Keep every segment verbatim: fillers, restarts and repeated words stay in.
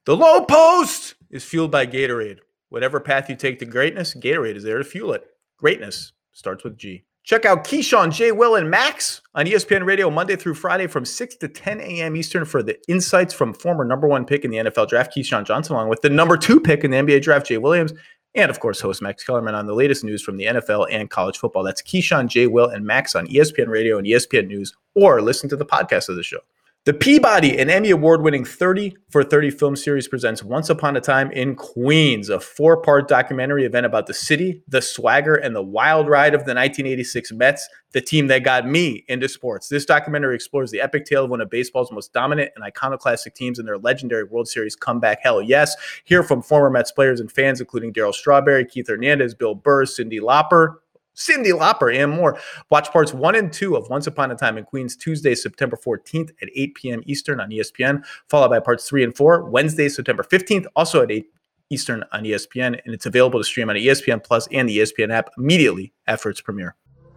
The Low Post is fueled by Gatorade. Whatever path you take to greatness, Gatorade is there to fuel it. Greatness starts with G. Check out Keyshawn, J. Will, and Max on E S P N Radio Monday through Friday from six to ten a.m. Eastern for the insights from former number one pick in the N F L draft, Keyshawn Johnson, along with the number two pick in the N B A draft, Jay Williams, and, of course, host Max Kellerman on the latest news from the N F L and college football. That's Keyshawn, J. Will, and Max on E S P N Radio and E S P N News, or listen to the podcast of the show. The Peabody and Emmy Award-winning thirty for thirty film series presents Once Upon a Time in Queens, a four-part documentary event about the city, the swagger, and the wild ride of the nineteen eighty-six Mets, the team that got me into sports. This documentary explores the epic tale of one of baseball's most dominant and iconoclastic teams and their legendary World Series comeback. Hell yes. Hear from former Mets players and fans, including Darryl Strawberry, Keith Hernandez, Bill Burr, Cyndi Lauper, Cyndi Lauper, and more. Watch parts one and two of Once Upon a Time in Queens Tuesday, September fourteenth at eight p.m. Eastern on E S P N, followed by parts three and four Wednesday, September fifteenth, also at eight Eastern on E S P N, and it's available to stream on E S P N Plus and the E S P N app immediately after its premiere.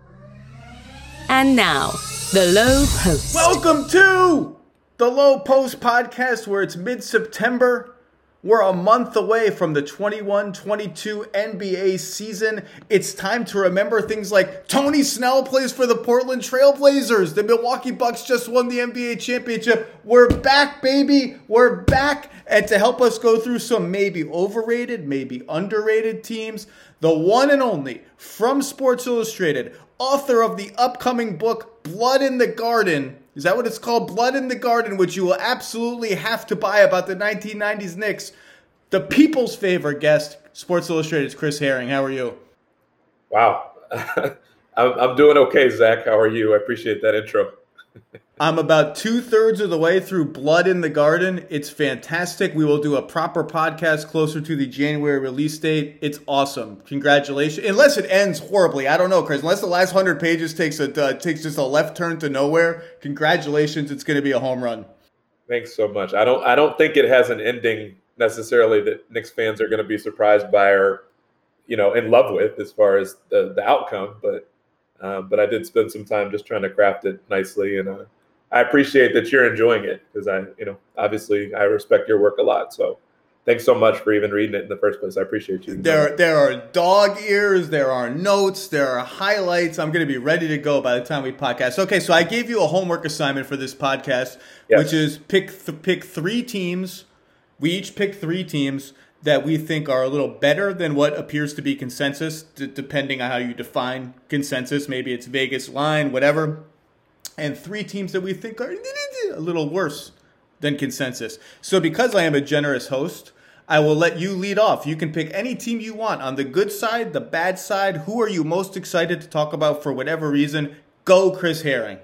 And now, The Low Post. Welcome to The Low Post podcast, where it's mid-September. We're a month away from the twenty-one twenty-two N B A season. It's time to remember things like Tony Snell plays for the Portland Trail Blazers. The Milwaukee Bucks just won the N B A championship. We're back, baby. We're back. And to help us go through some maybe overrated, maybe underrated teams, the one and only, from Sports Illustrated, author of the upcoming book, Blood in the Garden. Is that what it's called? Blood in the Garden, which you will absolutely have to buy about the nineteen nineties Knicks. The people's favorite guest, Sports Illustrated's Chris Herring. How are you? Wow. I'm, I'm doing okay, Zach. How are you? I appreciate that intro. I'm about two-thirds of the way through Blood in the Garden. It's fantastic. We will do a proper podcast closer to the January release date. It's awesome. Congratulations. Unless it ends horribly. I don't know, Chris. Unless the last one hundred pages takes a uh, takes just a left turn to nowhere, congratulations. It's going to be a home run. Thanks so much. I don't I don't think it has an ending necessarily that Knicks fans are going to be surprised by or, you know, in love with as far as the, the outcome. But um, but I did spend some time just trying to craft it nicely, and uh, I appreciate that you're enjoying it because I, you know, obviously I respect your work a lot. So thanks so much for even reading it in the first place. I appreciate you. There, there are dog ears. There are notes. There are highlights. I'm going to be ready to go by the time we podcast. Okay, so I gave you a homework assignment for this podcast, yes. which is pick th- pick three teams. We each pick three teams that we think are a little better than what appears to be consensus, d- depending on how you define consensus. Maybe it's Vegas line, whatever. And three teams that we think are a little worse than consensus. So because I am a generous host, I will let you lead off. You can pick any team you want on the good side, the bad side. Who are you most excited to talk about for whatever reason? Go, Chris Herring.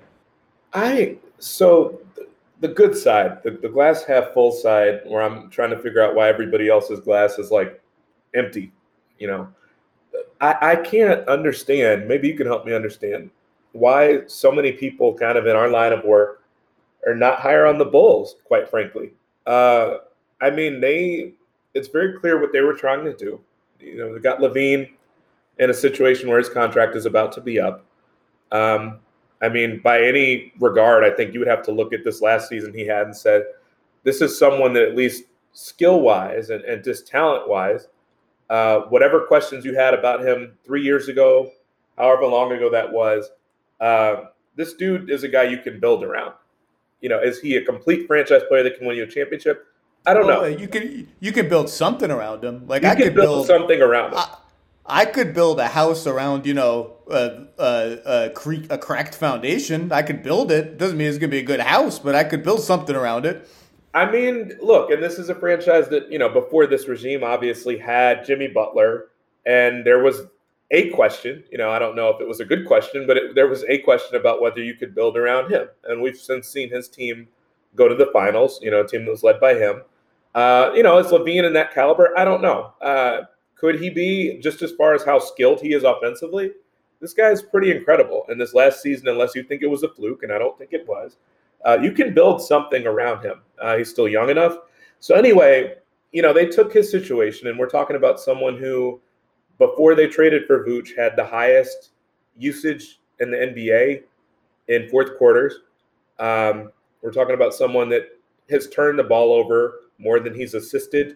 I so the good side, the, the glass half full side, where I'm trying to figure out why everybody else's glass is like empty. You know, I, I can't understand. Maybe you can help me understand why so many people kind of in our line of work are not higher on the Bulls, quite frankly. Uh, I mean, they it's very clear what they were trying to do. You know, they got LaVine in a situation where his contract is about to be up. Um, I mean, by any regard, I think you would have to look at this last season he had and said, this is someone that at least skill-wise and, and just talent-wise, uh, whatever questions you had about him three years ago, however long ago that was, Uh, this dude is a guy you can build around. You know, is he a complete franchise player that can win you a championship? I don't well, know. You can you can build something around him. Like you I can could build, build something around him. I, I could build a house around you know a a, a, cre- a cracked foundation. I could build it. Doesn't mean it's gonna be a good house, but I could build something around it. I mean, look, and this is a franchise that you know before this regime obviously had Jimmy Butler, and there was a question, you know, I don't know if it was a good question, but it, there was a question about whether you could build around him. And we've since seen his team go to the finals, you know, a team that was led by him. Uh, you know, is LaVine in that caliber? I don't know. Uh, could he be, just as far as how skilled he is offensively? This guy is pretty incredible. And this last season, unless you think it was a fluke, and I don't think it was, uh, you can build something around him. Uh, he's still young enough. So anyway, you know, they took his situation, and we're talking about someone who, before they traded for Vooch, had the highest usage in the N B A in fourth quarters. Um, we're talking about someone that has turned the ball over more than he's assisted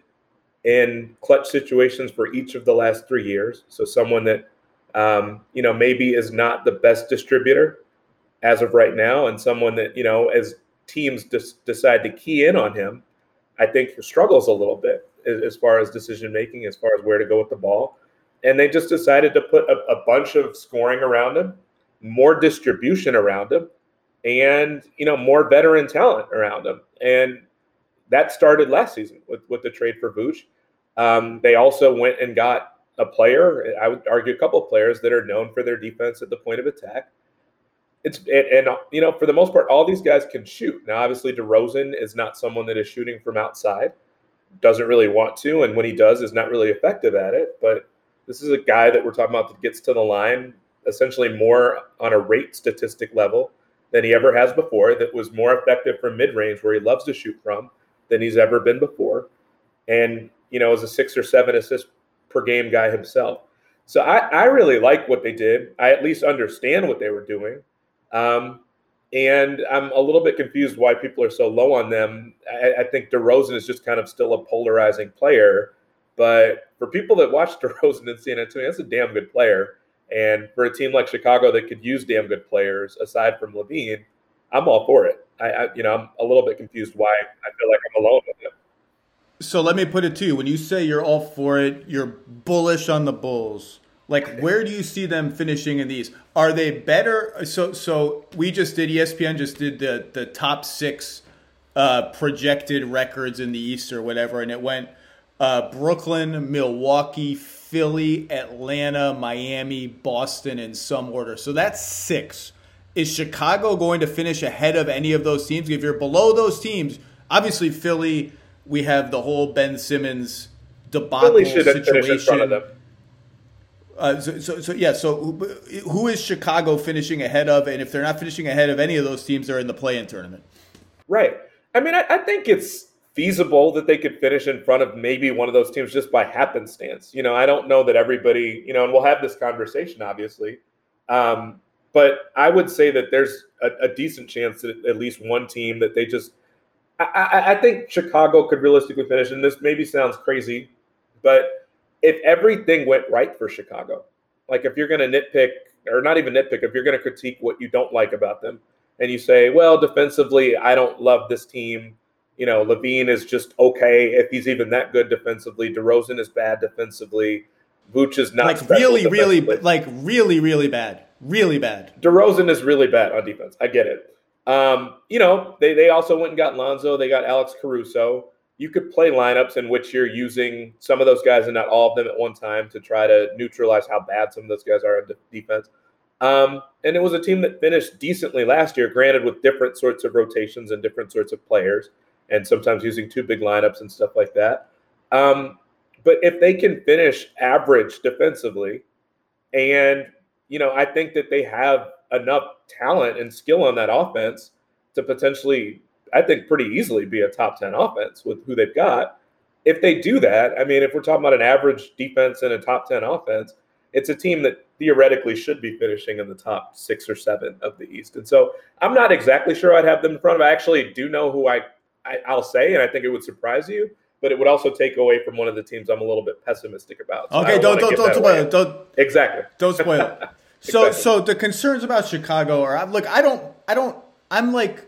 in clutch situations for each of the last three years. So someone that, um, you know, maybe is not the best distributor as of right now, and someone that, you know, as teams dis- decide to key in on him, I think struggles a little bit as, as far as decision making, as far as where to go with the ball. And they just decided to put a, a bunch of scoring around him, more distribution around him, and, you know, more veteran talent around him. And that started last season with, with the trade for Vooch. Um, they also went and got a player, I would argue a couple of players that are known for their defense at the point of attack. It's and, and you know, for the most part, all these guys can shoot. Now, obviously, DeRozan is not someone that is shooting from outside, doesn't really want to, and when he does, is not really effective at it. But this is a guy that we're talking about that gets to the line essentially more on a rate statistic level than he ever has before, that was more effective from mid-range, where he loves to shoot from, than he's ever been before. And, you know, as a six or seven assist per game guy himself. So I, I really like what they did. I at least understand what they were doing. Um, and I'm a little bit confused why people are so low on them. I, I think DeRozan is just kind of still a polarizing player. But for people that watch DeRozan in San Antonio, that's a damn good player. And for a team like Chicago that could use damn good players aside from LaVine, I'm all for it. I, I you know, I'm a little bit confused why I feel like I'm alone with him. So let me put it to you. When you say you're all for it, you're bullish on the Bulls. Like, where do you see them finishing in these? Are they better? So so we just did, E S P N just did the, the top six uh, projected records in the East or whatever, and it went uh, Brooklyn, Milwaukee, Philly, Atlanta, Miami, Boston in some order. So that's six. Is Chicago going to finish ahead of any of those teams? If you're below those teams, obviously Philly, we have the whole Ben Simmons debacle Philly should situation. finish in front of them. Uh, so, so, so, yeah, so who, who is Chicago finishing ahead of? And if they're not finishing ahead of any of those teams, they're in the play-in tournament. Right. I mean, I, I think it's feasible that they could finish in front of maybe one of those teams just by happenstance. You know, I don't know that everybody, you know, and we'll have this conversation, obviously. Um, but I would say that there's a, a decent chance that at least one team that they just I, I, I think Chicago could realistically finish, and this maybe sounds crazy, but if everything went right for Chicago, like if you're going to nitpick, or not even nitpick, if you're going to critique what you don't like about them, and you say, well, defensively, I don't love this team. You know, LaVine is just okay if he's even that good defensively. DeRozan is bad defensively. Vooch is not like really, really, like really, really bad, really bad. DeRozan is really bad on defense. I get it. Um, you know, they, they also went and got Lonzo. They got Alex Caruso. You could play lineups in which you're using some of those guys and not all of them at one time to try to neutralize how bad some of those guys are in defense. Um, and it was a team that finished decently last year, granted with different sorts of rotations and different sorts of players, and sometimes using two big lineups and stuff like that. Um, but if they can finish average defensively, and, you know, I think that they have enough talent and skill on that offense to potentially, I think, pretty easily be a top ten offense with who they've got. If they do that, I mean, if we're talking about an average defense and a top ten offense, it's a team that theoretically should be finishing in the top six or seven of the East. And so I'm not exactly sure I'd have them in front of. I actually do know who I, I I'll say, and I think it would surprise you, but it would also take away from one of the teams I'm a little bit pessimistic about. So okay, don't don't don't, don't spoil it. Don't exactly. Don't spoil it. So Exactly. so the concerns about Chicago are, look, I don't I don't I'm like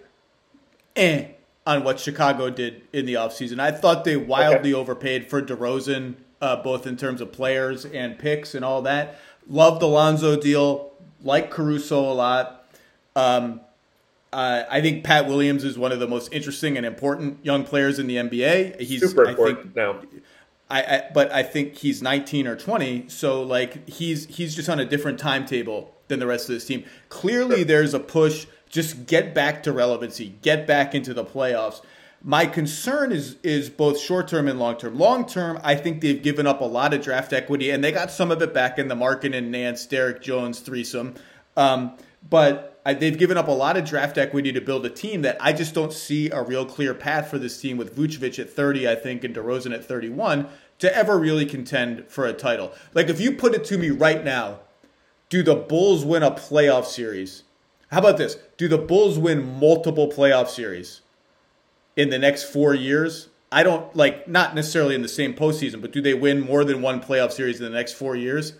eh on what Chicago did in the offseason. I thought they wildly okay. overpaid for DeRozan, uh, both in terms of players and picks and all that. Loved the Lonzo deal, like Caruso a lot. Um, uh, I think Pat Williams is one of the most interesting and important young players in the N B A. He's super I important think, now. I, I but I think he's nineteen or twenty, so like he's he's just on a different timetable than the rest of this team. Clearly, sure. There's a push. Just get back to relevancy. Get back into the playoffs. My concern is is both short term and long term. Long term, I think they've given up a lot of draft equity, and they got some of it back in the Markin and Nance, Derek Jones threesome. Um, but I, they've given up a lot of draft equity to build a team that I just don't see a real clear path for this team with Vucevic at thirty, I think, and DeRozan at thirty-one to ever really contend for a title. Like, if you put it to me right now, do the Bulls win a playoff series? How about this? Do the Bulls win multiple playoff series in the next four years? I don't like not necessarily in the same postseason, but do they win more than one playoff series in the next four years?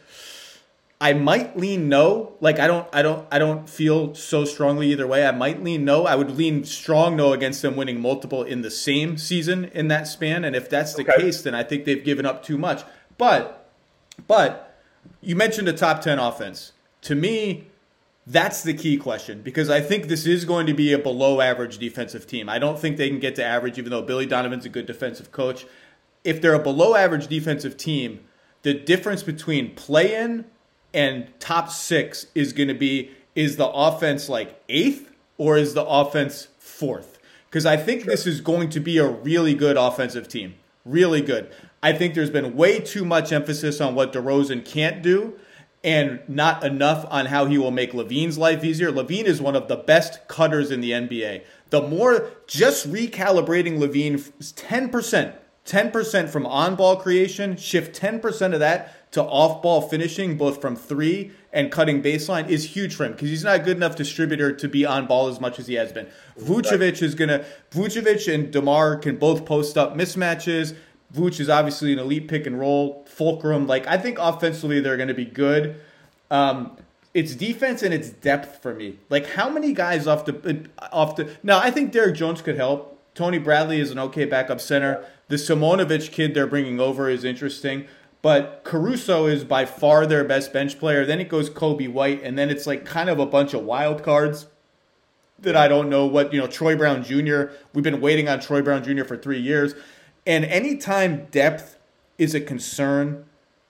I might lean no. Like I don't, I don't, I don't feel so strongly either way. I might lean no. I would lean strong no against them winning multiple in the same season in that span. And if that's the okay. case, then I think they've given up too much. But, but you mentioned a top ten offense. To me, that's the key question because I think this is going to be a below average defensive team. I don't think they can get to average, even though Billy Donovan's a good defensive coach. If they're a below average defensive team, the difference between play-in and top six is going to be, is the offense like eighth or is the offense fourth? Because I think sure. this is going to be a really good offensive team. Really good. I think there's been way too much emphasis on what DeRozan can't do and not enough on how he will make LaVine's life easier. LaVine is one of the best cutters in the N B A. The more just recalibrating LaVine ten percent, ten percent from on-ball creation, shift ten percent of that to off-ball finishing, both from three and cutting baseline, is huge for him because he's not a good enough distributor to be on ball as much as he has been. Vucevic is going to – Vucevic and DeMar can both post up mismatches. Vuce is obviously an elite pick and roll. Fulcrum, like I think offensively they're going to be good. Um, it's defense and it's depth for me. Like how many guys off the – off the – now I think Derrick Jones could help. Tony Bradley is an okay backup center. The Simonovic kid they're bringing over is interesting. But Caruso is by far their best bench player. Then it goes Kobe White, and then it's like kind of a bunch of wild cards that I don't know what, you know, Troy Brown Junior We've been waiting on Troy Brown Junior for three years. And anytime depth is a concern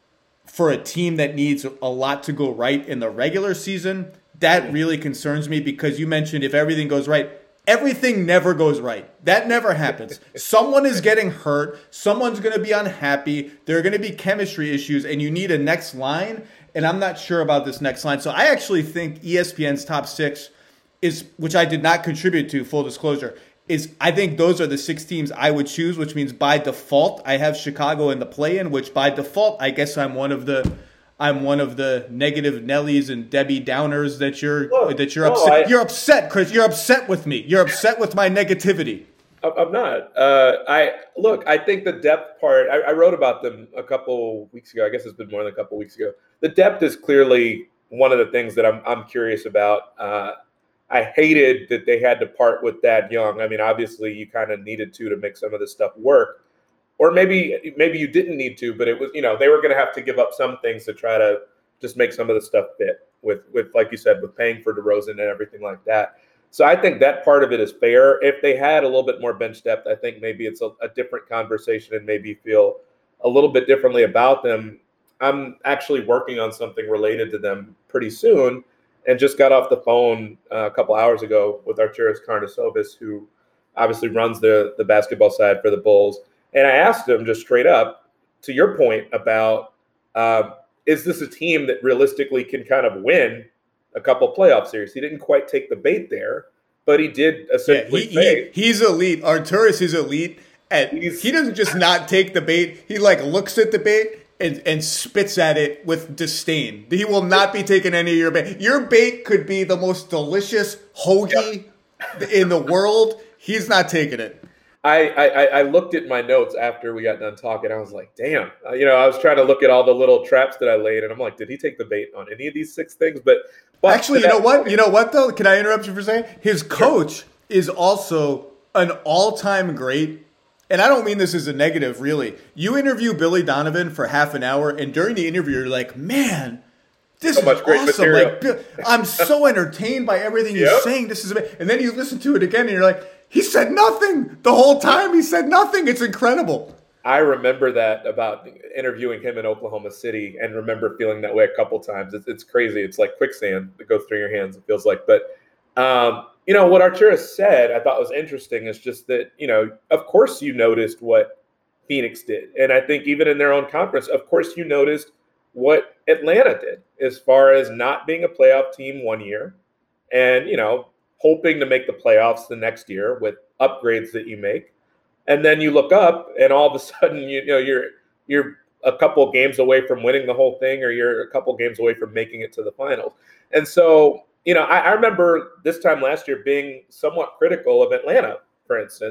for a team that needs a lot to go right in the regular season, that really concerns me because you mentioned if everything goes right, everything never goes right. That never happens. Someone is getting hurt. Someone's going to be unhappy. There are going to be chemistry issues, and you need a next line, and I'm not sure about this next line. So I actually think E S P N's top six is, which I did not contribute to, full disclosure, is I think those are the six teams I would choose, which means by default I have Chicago in the play-in, which by default I guess I'm one of the I'm one of the negative Nellies and Debbie Downers that you're Look, that you're no, upset. I, you're upset, Chris. You're upset with me. You're upset with my negativity. I'm not. Uh, I look. I think the depth part. I, I wrote about them a couple weeks ago. I guess it's been more than a couple weeks ago. The depth is clearly one of the things that I'm I'm curious about. Uh, I hated that they had to part with Thad Young. I mean, obviously, you kind of needed to to make some of this stuff work. Or maybe maybe you didn't need to, but it was, you know, they were going to have to give up some things to try to just make some of the stuff fit with, with like you said, with paying for DeRozan and everything like that. So I think that part of it is fair. If they had a little bit more bench depth, I think maybe it's a, a different conversation and maybe feel a little bit differently about them. I'm actually working on something related to them pretty soon and just got off the phone uh, a couple hours ago with Arturas Karnisovas, who obviously runs the, the basketball side for the Bulls. And I asked him just straight up, to your point about, uh, is this a team that realistically can kind of win a couple playoff series? He didn't quite take the bait there, but he did essentially yeah, he, say. He, he's elite. Arturas is elite. And he doesn't just not take the bait. He like looks at the bait and, and spits at it with disdain. He will not be taking any of your bait. Your bait could be the most delicious hoagie yep. in the world. He's not taking it. I, I, I looked at my notes after we got done talking. I was like, damn. Uh, you know, I was trying to look at all the little traps that I laid, and I'm like, did he take the bait on any of these six things? But, but actually, you know what? Point, you know what, though? Can I interrupt you for a second? His coach is also an all-time great, and I don't mean this as a negative, really. You interview Billy Donovan for half an hour, and during the interview, you're like, man, this so is much great awesome. Like, I'm so entertained by everything yep. you're saying. This is amazing. And then you listen to it again, and you're like, he said nothing the whole time. He said nothing. It's incredible. I remember that about interviewing him in Oklahoma City and remember feeling that way a couple times. It's, it's crazy. It's like quicksand that goes through your hands, it feels like. But, um, you know, what Arturas said I thought was interesting is just that, you know, of course you noticed what Phoenix did. And I think even in their own conference, of course you noticed what Atlanta did as far as not being a playoff team one year and, you know, hoping to make the playoffs the next year with upgrades that you make. And then you look up and all of a sudden, you, you know, you're, you're a couple games away from winning the whole thing, or you're a couple games away from making it to the finals. And so, you know, I, I remember this time last year being somewhat critical of Atlanta, for instance.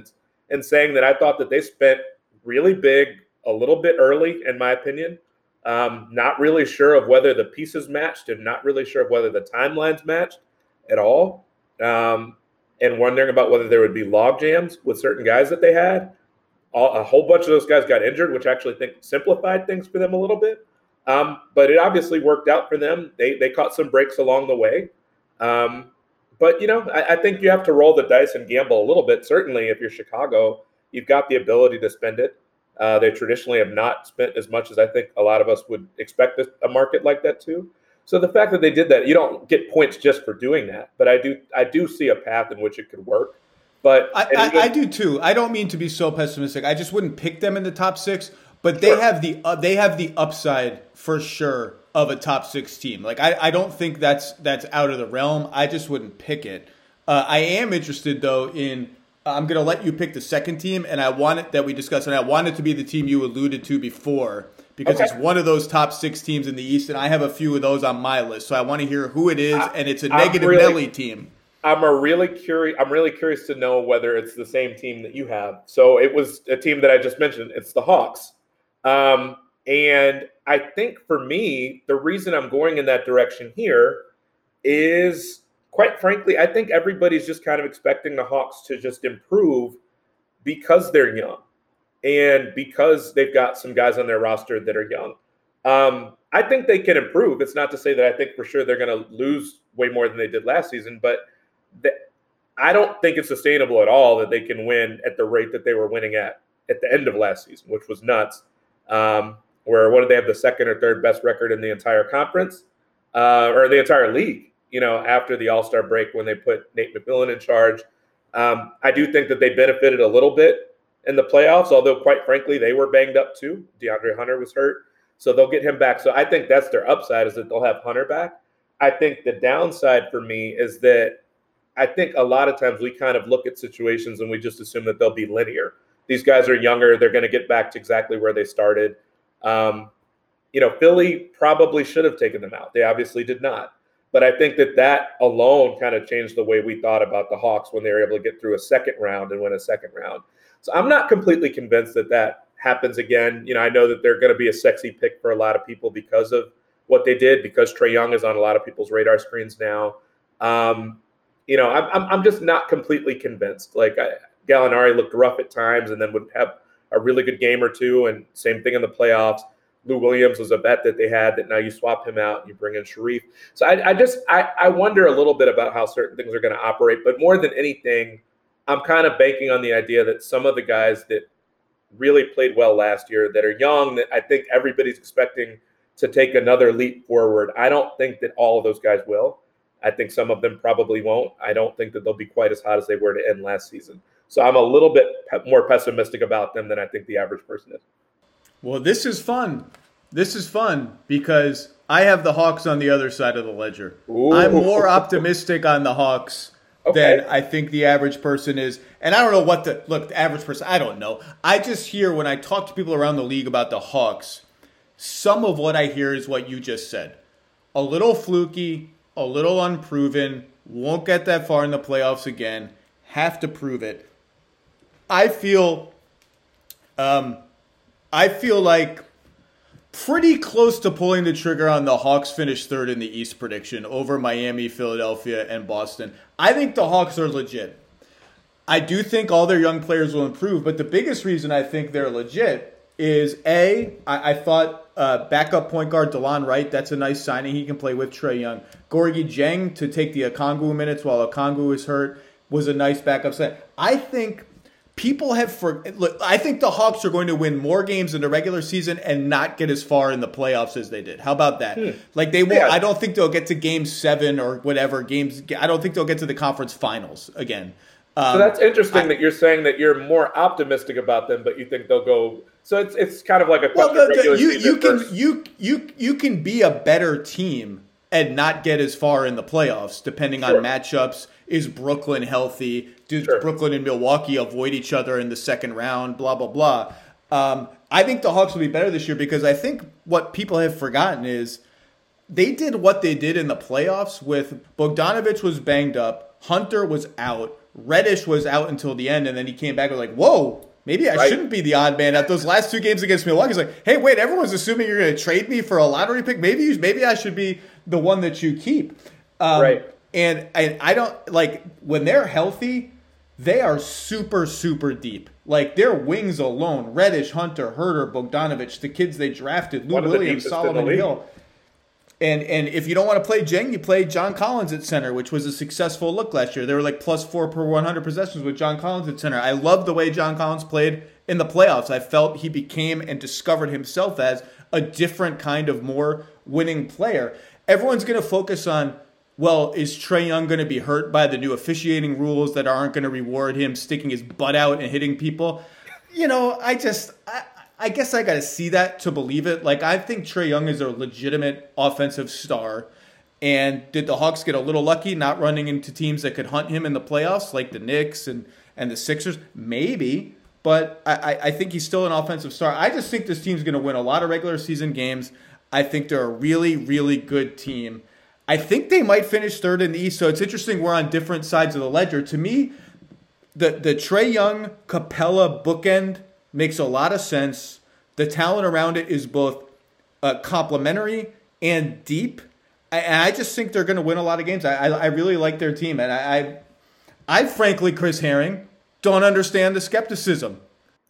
in saying that I thought that they spent really big a little bit early, in my opinion. Um, not really sure of whether the pieces matched and not really sure of whether the timelines matched at all. Um, and wondering about whether there would be log jams with certain guys that they had. All, a whole bunch of those guys got injured, which I actually think simplified things for them a little bit. Um, but it obviously worked out for them. They they caught some breaks along the way. Um, but, you know, I, I think you have to roll the dice and gamble a little bit. Certainly, if you're Chicago, you've got the ability to spend it. Uh, they traditionally have not spent as much as I think a lot of us would expect a market like that to. So the fact that they did that, you don't get points just for doing that. But I do I do see a path in which it could work. But I, I, I do too. I don't mean to be so pessimistic. I just wouldn't pick them in the top six. But they sure. have the uh, they have the upside for sure of a top six team. Like I, I don't think that's that's out of the realm. I just wouldn't pick it. Uh, I am interested though in. I'm going to let you pick the second team, and I want it that we discussed, and I want it to be the team you alluded to before because okay. it's one of those top six teams in the East, and I have a few of those on my list. So I want to hear who it is, I, and it's a I'm negative really, Nelly team. I'm a really curious. I'm really curious to know whether it's the same team that you have. So it was a team that I just mentioned. It's the Hawks, um, and I think for me, the reason I'm going in that direction here is. Quite frankly, I think everybody's just kind of expecting the Hawks to just improve because they're young and because they've got some guys on their roster that are young. Um, I think they can improve. It's not to say that I think for sure they're going to lose way more than they did last season, but the, I don't think it's sustainable at all that they can win at the rate that they were winning at at the end of last season, which was nuts. Um, where what did they have, the second or third best record in the entire conference uh, or the entire league? You know, after the All-Star break when they put Nate McMillan in charge. Um, I do think that they benefited a little bit in the playoffs, although quite frankly, they were banged up too. DeAndre Hunter was hurt, so they'll get him back. So I think that's their upside is that they'll have Hunter back. I think the downside for me is that I think a lot of times we kind of look at situations and we just assume that they'll be linear. These guys are younger. They're going to get back to exactly where they started. Um, you know, Philly probably should have taken them out. They obviously did not. But I think that that alone kind of changed the way we thought about the Hawks when they were able to get through a second round and win a second round. So I'm not completely convinced that that happens again. You know, I know that they're going to be a sexy pick for a lot of people because of what they did, because Trae Young is on a lot of people's radar screens now. Um, you know, I'm I'm just not completely convinced. Like I, Gallinari looked rough at times and then would have a really good game or two, and same thing in the playoffs. Lou Williams was a bet that they had that now you swap him out and you bring in Sharif. So I, I just I, I wonder a little bit about how certain things are going to operate. But more than anything, I'm kind of banking on the idea that some of the guys that really played well last year that are young, that I think everybody's expecting to take another leap forward. I don't think that all of those guys will. I think some of them probably won't. I don't think that they'll be quite as hot as they were to end last season. So I'm a little bit pe- more pessimistic about them than I think the average person is. Well, this is fun. This is fun because I have the Hawks on the other side of the ledger. Ooh. I'm more optimistic on the Hawks okay. than I think the average person is. And I don't know what the – look, the average person, I don't know. I just hear when I talk to people around the league about the Hawks, some of what I hear is what you just said. A little fluky, a little unproven, won't get that far in the playoffs again, have to prove it. I feel um, I feel like pretty close to pulling the trigger on the Hawks finish third in the East prediction over Miami, Philadelphia, and Boston. I think the Hawks are legit. I do think all their young players will improve, but the biggest reason I think they're legit is, A, I, I thought uh, backup point guard DeLon Wright, that's a nice signing. He can play with Trae Young. Gorgui Dieng to take the Okongwu minutes while Okongwu is hurt was a nice backup set. I think people have for look. I think the Hawks are going to win more games in the regular season and not get as far in the playoffs as they did. How about that? Hmm. Like they won't. Yeah. I don't think they'll get to game seven or whatever games. I don't think they'll get to the conference finals again. Um, so that's interesting I, that you're saying that you're more optimistic about them, but you think they'll go. So it's it's kind of like a well, the, the, you you can first. you you you can be a better team and not get as far in the playoffs depending sure. on matchups. Is Brooklyn healthy? Do sure. Brooklyn and Milwaukee avoid each other in the second round? Blah, blah, blah. Um, I think the Hawks will be better this year because I think what people have forgotten is they did what they did in the playoffs with Bogdanovich was banged up, Hunter was out, Reddish was out until the end, and then he came back and was like, whoa, maybe I right. shouldn't be the odd man at those last two games against Milwaukee. He's like, hey, wait, everyone's assuming you're going to trade me for a lottery pick. Maybe you, maybe I should be the one that you keep. Um, right. And, and I don't, like, when they're healthy, they are super, super deep. Like, their wings alone, Reddish, Hunter, Herter, Bogdanovich, the kids they drafted, Lou Williams, Solomon Hill. And and if you don't want to play Jeng, you play John Collins at center, which was a successful look last year. They were like plus four per one hundred possessions with John Collins at center. I love the way John Collins played in the playoffs. I felt he became and discovered himself as a different kind of more winning player. Everyone's going to focus on, well, is Trae Young going to be hurt by the new officiating rules that aren't going to reward him sticking his butt out and hitting people? You know, I just... I, I guess I got to see that to believe it. Like, I think Trae Young is a legitimate offensive star. And did the Hawks get a little lucky not running into teams that could hunt him in the playoffs, like the Knicks and, and the Sixers? Maybe. But I, I think he's still an offensive star. I just think this team's going to win a lot of regular season games. I think they're a really, really good team. I think they might finish third in the East. So it's interesting we're on different sides of the ledger. To me, the, the Trae Young, Capella bookend makes a lot of sense. The talent around it is both uh, complementary and deep. I, and I just think they're going to win a lot of games. I, I, I really like their team. And I, I, I, frankly, Chris Herring, don't understand the skepticism.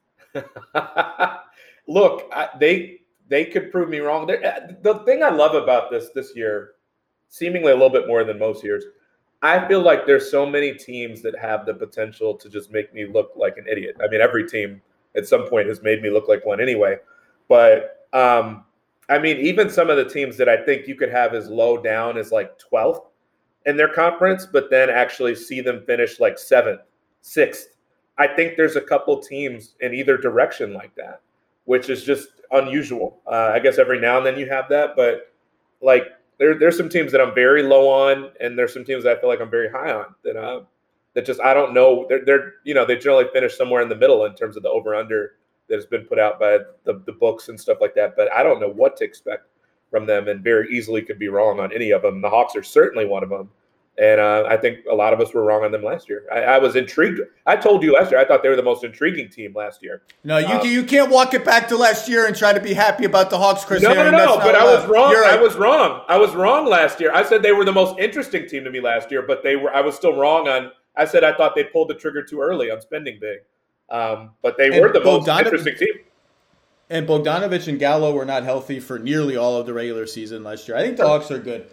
Look, I, they they could prove me wrong. They're, the thing I love about this this year, seemingly a little bit more than most years, I feel like there's so many teams that have the potential to just make me look like an idiot. I mean, every team at some point has made me look like one anyway. But, um, I mean, even some of the teams that I think you could have as low down as like twelfth in their conference, but then actually see them finish like seventh, sixth. I think there's a couple teams in either direction like that, which is just unusual. Uh, I guess every now and then you have that, but like there, there's some teams that I'm very low on, and there's some teams that I feel like I'm very high on that uh, that just I don't know. They're, they're you know they generally finish somewhere in the middle in terms of the over under that has been put out by the, the books and stuff like that. But I don't know what to expect from them, and very easily could be wrong on any of them. The Hawks are certainly one of them. And uh, I think a lot of us were wrong on them last year. I, I was intrigued. I told you last year I thought they were the most intriguing team last year. No, you um, you can't walk it back to last year and try to be happy about the Hawks, Chris. No, Herring. no, no. But I was wrong. Right. I was wrong. I was wrong last year. I said they were the most interesting team to me last year, but they were. I was still wrong on. I said I thought they pulled the trigger too early on spending big, um, but they and were the Bogdanov- most interesting team. And Bogdanovich and Gallo were not healthy for nearly all of the regular season last year. I think the Hawks are good.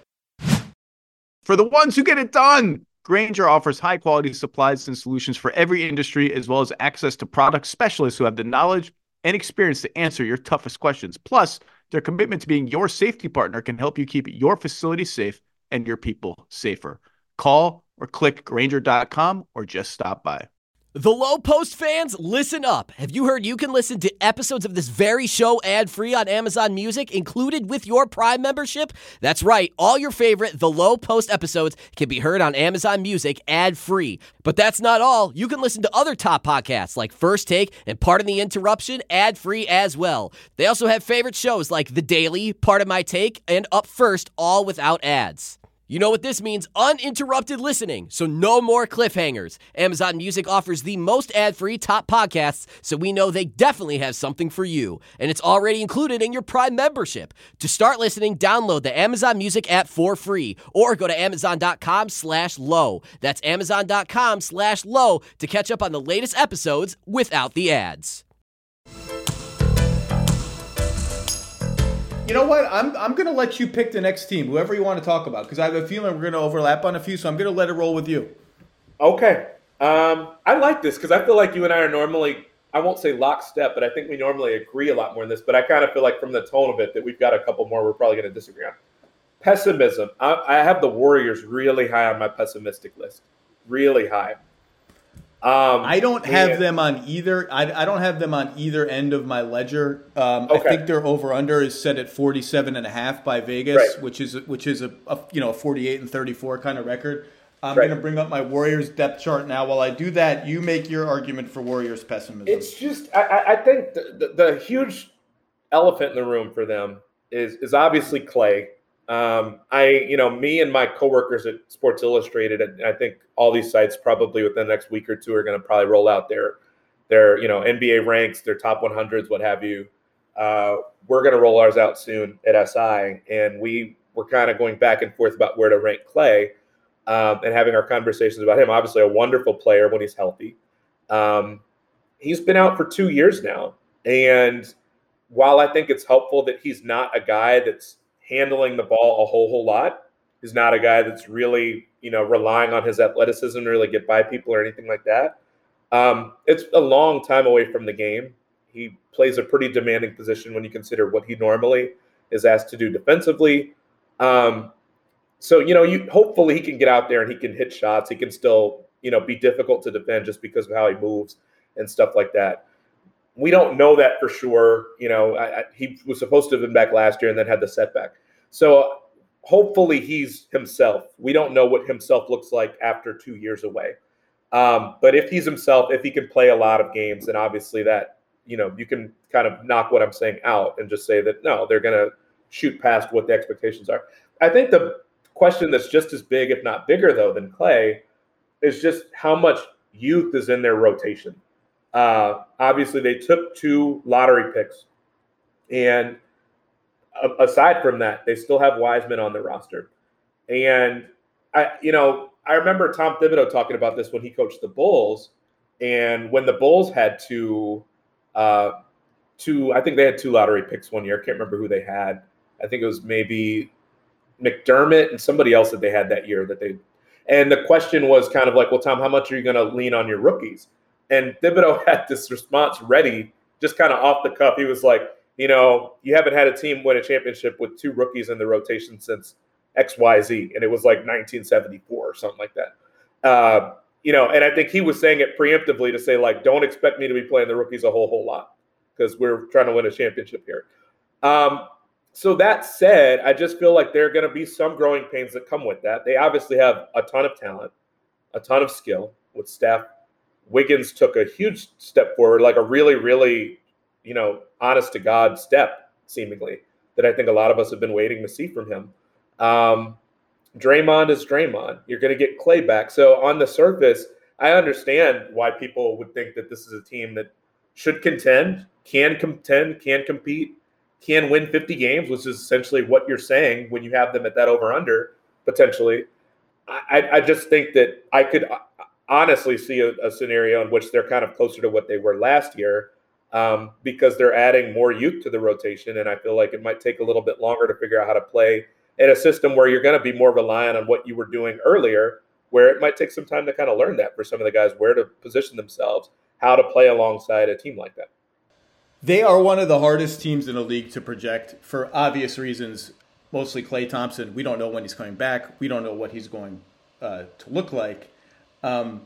For the ones who get it done, Grainger offers high-quality supplies and solutions for every industry, as well as access to product specialists who have the knowledge and experience to answer your toughest questions. Plus, their commitment to being your safety partner can help you keep your facility safe and your people safer. Call or click Grainger dot com or just stop by. The Low Post fans, listen up. Have you heard you can listen to episodes of this very show ad-free on Amazon Music, included with your Prime membership? That's right. All your favorite The Low Post episodes can be heard on Amazon Music ad-free. But that's not all. You can listen to other top podcasts like First Take and Pardon the Interruption ad-free as well. They also have favorite shows like The Daily, Pardon My Take, and Up First, all without ads. You know what this means? Uninterrupted listening, so no more cliffhangers. Amazon Music offers the most ad-free top podcasts, so we know they definitely have something for you. And it's already included in your Prime membership. To start listening, download the Amazon Music app for free, or go to amazon.com slash low. That's amazon.com slash low to catch up on the latest episodes without the ads. You know what? I'm I'm going to let you pick the next team, whoever you want to talk about, because I have a feeling we're going to overlap on a few, so I'm going to let it roll with you. Okay. Um, I like this because I feel like you and I are normally, I won't say lockstep, but I think we normally agree a lot more in this, but I kind of feel like from the tone of it that we've got a couple more we're probably going to disagree on. Pessimism. I, I have the Warriors really high on my pessimistic list. Really high. Um, I don't have and, them on either. I, I don't have them on either end of my ledger. Um, okay. I think their over under is set at forty-seven and a half by Vegas, right. which is which is a, a you know forty-eight and thirty-four kind of record. I'm right. going to bring up my Warriors depth chart now. While I do that, you make your argument for Warriors pessimism. It's just I, I think the, the, the huge elephant in the room for them is is obviously Clay. Um, I, you know, me and my coworkers at Sports Illustrated, and I think all these sites probably within the next week or two are going to probably roll out their, their, you know, N B A ranks, their top one hundreds, what have you. Uh, we're going to roll ours out soon at S I, and we were kind of going back and forth about where to rank Klay, um, and having our conversations about him. Obviously, a wonderful player when he's healthy. Um, he's been out for two years now, and while I think it's helpful that he's not a guy that's handling the ball a whole whole lot, he's not a guy that's really, you know, relying on his athleticism to really get by people or anything like that. Um, it's a long time away from the game. He plays a pretty demanding position when you consider what he normally is asked to do defensively. Um, so, you know, you hopefully he can get out there and he can hit shots. He can still, you know, be difficult to defend just because of how he moves and stuff like that. We don't know that for sure. You know, I, I, he was supposed to have been back last year and then had the setback. So hopefully he's himself. We don't know what himself looks like after two years away. Um, but if he's himself, if he can play a lot of games, then obviously that, you know, you can kind of knock what I'm saying out and just say that, no, they're going to shoot past what the expectations are. I think the question that's just as big, if not bigger, though, than Klay is just how much youth is in their rotation. Uh, obviously, they took two lottery picks. And uh, aside from that, they still have Wiseman on the roster. And, I, you know, I remember Tom Thibodeau talking about this when he coached the Bulls. And when the Bulls had two, uh, two, I think they had two lottery picks one year. I can't remember who they had. I think it was maybe McDermott and somebody else that they had that year. That they, and the question was kind of like, well, Tom, how much are you going to lean on your rookies? And Thibodeau had this response ready, just kind of off the cuff. He was like, you know, you haven't had a team win a championship with two rookies in the rotation since X Y Z. And it was like nineteen seventy-four or something like that. Uh, you know, and I think he was saying it preemptively to say, like, don't expect me to be playing the rookies a whole, whole lot because we're trying to win a championship here. Um, so that said, I just feel like there are going to be some growing pains that come with that. They obviously have a ton of talent, a ton of skill with Steph. Wiggins took a huge step forward, like a really, really, you know, honest to God step, seemingly, that I think a lot of us have been waiting to see from him. Um, Draymond is Draymond. You're going to get Klay back. So on the surface, I understand why people would think that this is a team that should contend, can contend, can compete, can win fifty games, which is essentially what you're saying when you have them at that over-under, potentially. I, I just think that I could honestly see a, a scenario in which they're kind of closer to what they were last year, um, because they're adding more youth to the rotation. And I feel like it might take a little bit longer to figure out how to play in a system where you're going to be more reliant on what you were doing earlier, where it might take some time to kind of learn that for some of the guys, where to position themselves, how to play alongside a team like that. They are one of the hardest teams in the league to project for obvious reasons, mostly Klay Thompson. We don't know when he's coming back. We don't know what he's going uh, to look like. Um,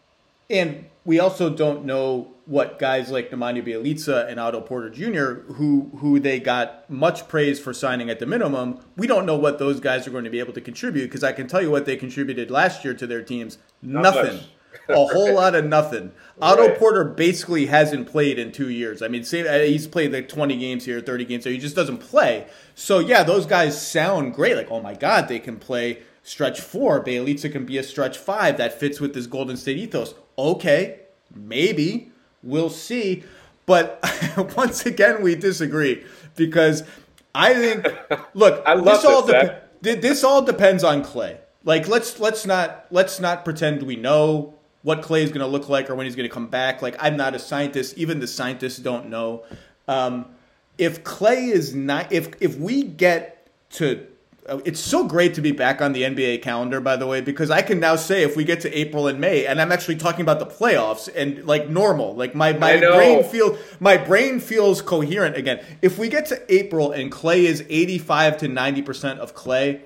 and we also don't know what guys like Nemanja Bjelica and Otto Porter Junior, who who they got much praise for signing at the minimum, we don't know what those guys are going to be able to contribute, because I can tell you what they contributed last year to their teams. Not nothing. much. A whole lot of nothing. Otto Right. Porter basically hasn't played in two years. I mean, say, he's played like twenty games here, thirty games there. He just doesn't play. So, yeah, those guys sound great. Like, oh, my God, they can play stretch four. Bjelica can be a stretch five. That fits with this Golden State ethos. Okay, maybe. We'll see. But once again, we disagree, because I think, look, I love this, all this, dep- Zach. th- this all depends on Klay. Like, let's let's not let's not pretend we know what Klay is going to look like or when he's going to come back. Like, I'm not a scientist. Even the scientists don't know. Um, if Klay is not, if if we get to, uh, it's so great to be back on the N B A calendar, by the way, because I can now say if we get to April and May, and I'm actually talking about the playoffs and like normal, like my my I know. brain feel my brain feels coherent again. If we get to April and Klay is eighty-five to ninety percent of Klay,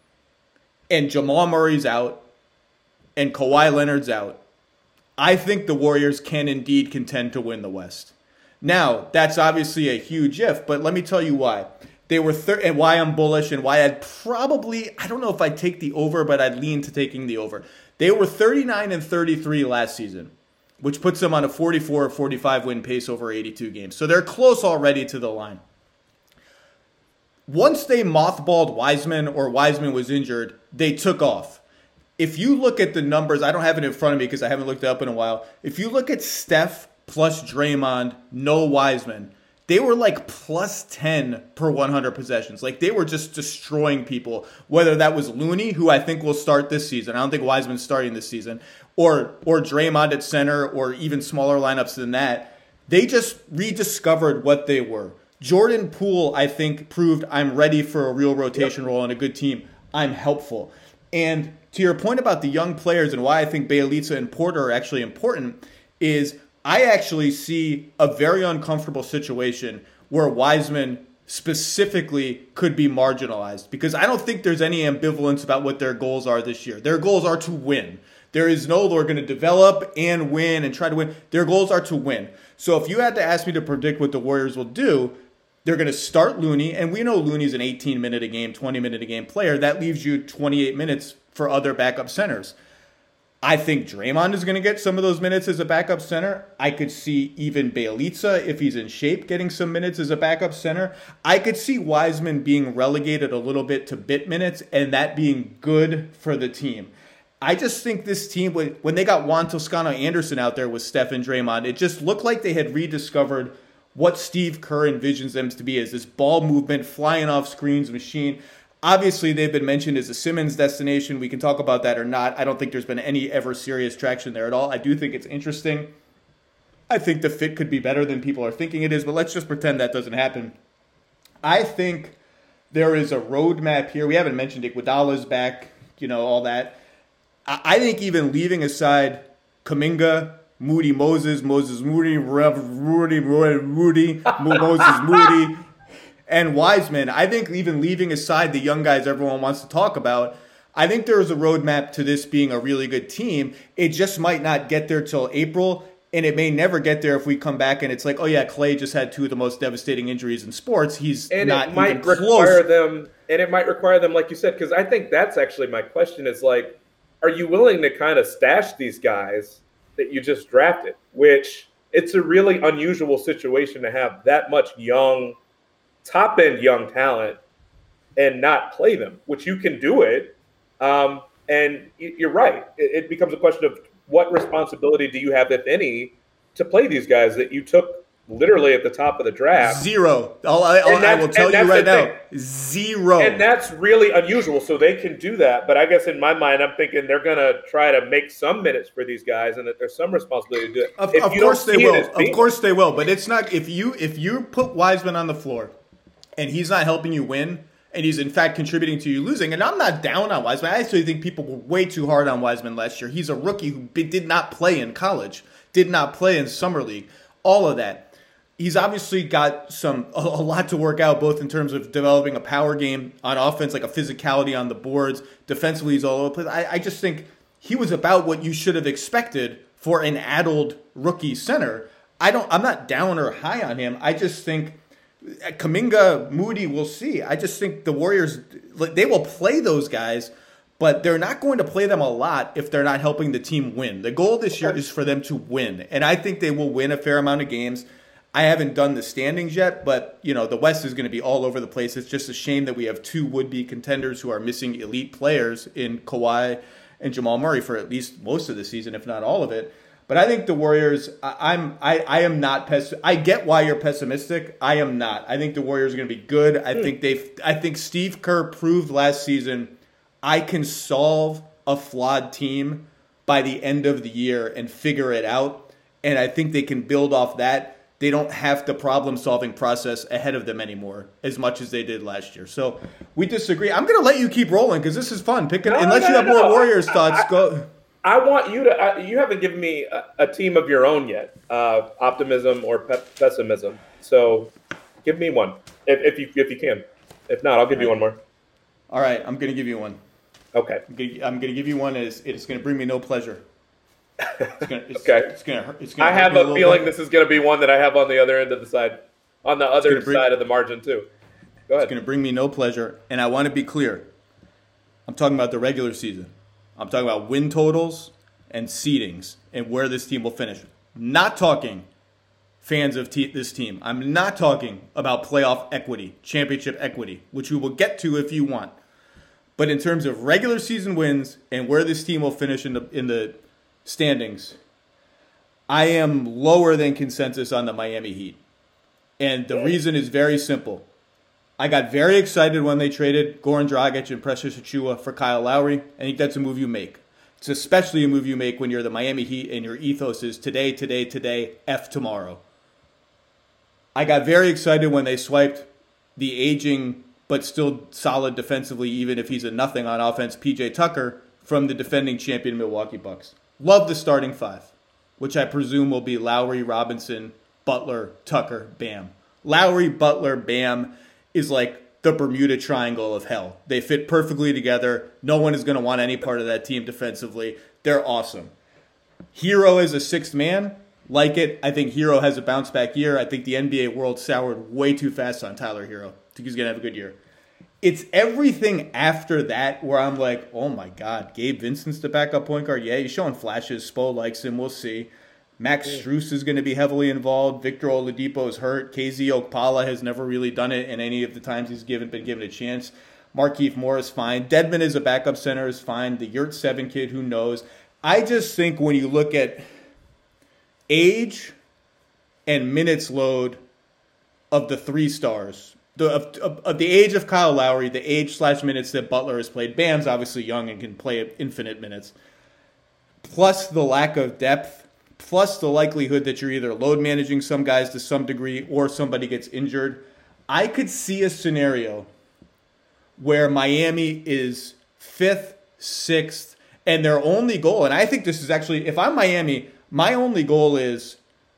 and Jamal Murray's out, and Kawhi Leonard's out, I think the Warriors can indeed contend to win the West. Now, that's obviously a huge if, but let me tell you why. They were thir- and why I'm bullish, and why I'd probably, I don't know if I'd take the over, but I'd lean to taking the over. They were thirty-nine and thirty-three last season, which puts them on a forty-four or forty-five win pace over eighty-two games. So they're close already to the line. once they mothballed Wiseman or Wiseman was injured, they took off. If you look at the numbers, I don't have it in front of me because I haven't looked it up in a while. If you look at Steph plus Draymond, no Wiseman, they were like plus ten per one hundred possessions. Like they were just destroying people, whether that was Looney, who I think will start this season. I don't think Wiseman's starting this season, or or Draymond at center, or even smaller lineups than that. They just rediscovered what they were. Jordan Poole, I think, proved I'm ready for a real rotation yep. role on a good team. I'm helpful. And to your point about the young players and why I think Bjelica and Porter are actually important is I actually see a very uncomfortable situation where Wiseman specifically could be marginalized because I don't think there's any ambivalence about what their goals are this year. Their goals are to win. There is no, they're going to develop and win and try to win. Their goals are to win. So if you had to ask me to predict what the Warriors will do, they're going to start Looney, and we know Looney's an eighteen-minute-a-game, twenty-minute-a-game player. That leaves you twenty-eight minutes for other backup centers. I think Draymond is going to get some of those minutes as a backup center. I could see even Bjelica, if he's in shape, getting some minutes as a backup center. I could see Wiseman being relegated a little bit to bit minutes, and that being good for the team. I just think this team, when they got Juan Toscano-Anderson out there with Steph and Draymond, it just looked like they had rediscovered what Steve Kerr envisions them to be as this ball movement, flying off screens machine. Obviously, they've been mentioned as a Simmons destination. We can talk about that or not. I don't think there's been any ever serious traction there at all. I do think it's interesting. I think the fit could be better than people are thinking it is, but let's just pretend that doesn't happen. I think there is a roadmap here. We haven't mentioned Iguodala's back, you know, all that. I think even leaving aside Kuminga, Moody Moses, Moses Moody, Rev, Rudy, Rudy, Rudy, Moses Moody, and Wiseman, I think even leaving aside the young guys everyone wants to talk about, I think there is a roadmap to this being a really good team. It just might not get there till April, and it may never get there if we come back and it's like, oh yeah, Clay just had two of the most devastating injuries in sports. He's and not it might even require close. them, and it might require them, like you said, because I think that's actually my question is like, are you willing to kind of stash these guys that you just drafted, which it's a really unusual situation to have that much young, top-end young talent and not play them, which you can do it. Um, and you're right. It, it becomes a question of what responsibility do you have, if any, to play these guys that you took literally at the top of the draft? Zero. I'll, I'll, I will tell you right now. Zero. And that's really unusual. So they can do that. But I guess in my mind, I'm thinking they're going to try to make some minutes for these guys and that there's some responsibility to do it. Of, of course they will. Of course they will. But it's not if you if you put Wiseman on the floor and he's not helping you win and he's in fact contributing to you losing. And I'm not down on Wiseman. I actually think people were way too hard on Wiseman last year. He's a rookie who did not play in college, did not play in summer league, all of that. He's obviously got some a, a lot to work out, both in terms of developing a power game on offense, like a physicality on the boards. Defensively, he's all over the place. I, I just think he was about what you should have expected for an addled rookie center. I don't. I'm not down or high on him. I just think Kuminga, Moody, we'll see. I just think the Warriors, they will play those guys, but they're not going to play them a lot if they're not helping the team win. The goal this year is for them to win, and I think they will win a fair amount of games. I haven't done the standings yet, but you know the West is going to be all over the place. It's just a shame that we have two would-be contenders who are missing elite players in Kawhi and Jamal Murray for at least most of the season, if not all of it. But I think the Warriors. I, I'm. I, I am not. Pes- I get why you're pessimistic. I am not. I think the Warriors are going to be good. I think they. I think Steve Kerr proved last season I can solve a flawed team by the end of the year and figure it out. And I think they can build off that. They don't have the problem-solving process ahead of them anymore as much as they did last year. So we disagree. I'm going to let you keep rolling because this is fun. Pick it, no, unless no, you have no, more Warriors I, thoughts. I, go. I want you to. I, you haven't given me a, a team of your own yet, uh, optimism or pe- pessimism. So give me one if, if you if you can. If not, I'll give you one more. All right, I'm going to give you one. Okay. I'm going to, I'm going to give you one. Is it's going to bring me no pleasure. It's gonna, it's, okay. It's gonna hurt. It's gonna I have a, a feeling bit. This is going to be one that I have on the other end of the side, on the other bring, side of the margin too. Go ahead. It's going to bring me no pleasure, and I want to be clear. I'm talking about the regular season. I'm talking about win totals and seedings and where this team will finish. Not talking fans of te- this team. I'm not talking about playoff equity, championship equity, which we will get to if you want. But in terms of regular season wins and where this team will finish in the in the standings, I am lower than consensus on the Miami Heat. And the reason is very simple. I got very excited when they traded Goran Dragic and Precious Achiuwa for Kyle Lowry. I think that's a move you make. It's especially a move you make when you're the Miami Heat and your ethos is today, today, today, F tomorrow. I got very excited when they swiped the aging but still solid defensively, even if he's a nothing on offense, P J Tucker from the defending champion Milwaukee Bucks. Love the starting five, which I presume will be Lowry, Robinson, Butler, Tucker, Bam. Lowry, Butler, Bam is like the Bermuda Triangle of hell. They fit perfectly together. No one is going to want any part of that team defensively. They're awesome. Hero is a sixth man. Like it. I think Hero has a bounce back year. I think the N B A world soured way too fast on Tyler Hero. I think he's going to have a good year. It's everything after that where I'm like, oh my God, Gabe Vincent's the backup point guard. Yeah, he's showing flashes. Spo likes him. We'll see. Max Strus is going to be heavily involved. Victor Oladipo is hurt. K Z Okpala has never really done it in any of the times he's given been given a chance. Markieff Morris, fine. Dedmon is a backup center, is fine. The Yurt seven kid, who knows? I just think when you look at age and minutes load of the three stars, the of, of, of the age of Kyle Lowry, the age slash minutes that Butler has played. Bam's obviously young and can play infinite minutes. Plus the lack of depth, plus the likelihood that you're either load managing some guys to some degree or somebody gets injured. I could see a scenario where Miami is fifth, sixth, and their only goal, and I think this is actually, if I'm Miami, my only goal is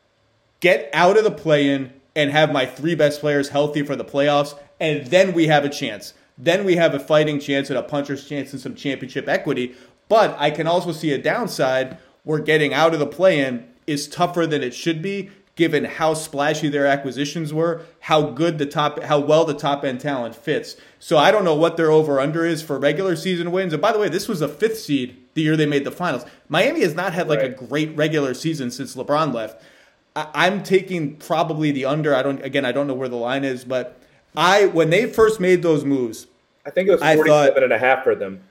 get out of the play-in and have my three best players healthy for the playoffs, and then we have a chance. Then we have a fighting chance and a puncher's chance and some championship equity. But I can also see a downside where getting out of the play-in is tougher than it should be, given how splashy their acquisitions were, how good the top, how well the top-end talent fits. So I don't know what their over-under is for regular season wins. And by the way, this was a fifth seed the year they made the finals. Miami has not had like right. a great regular season since LeBron left. I- I'm taking probably the under. I don't. Again, I don't know where the line is, but I when they first made those moves, I think it was forty-seven and a half for them.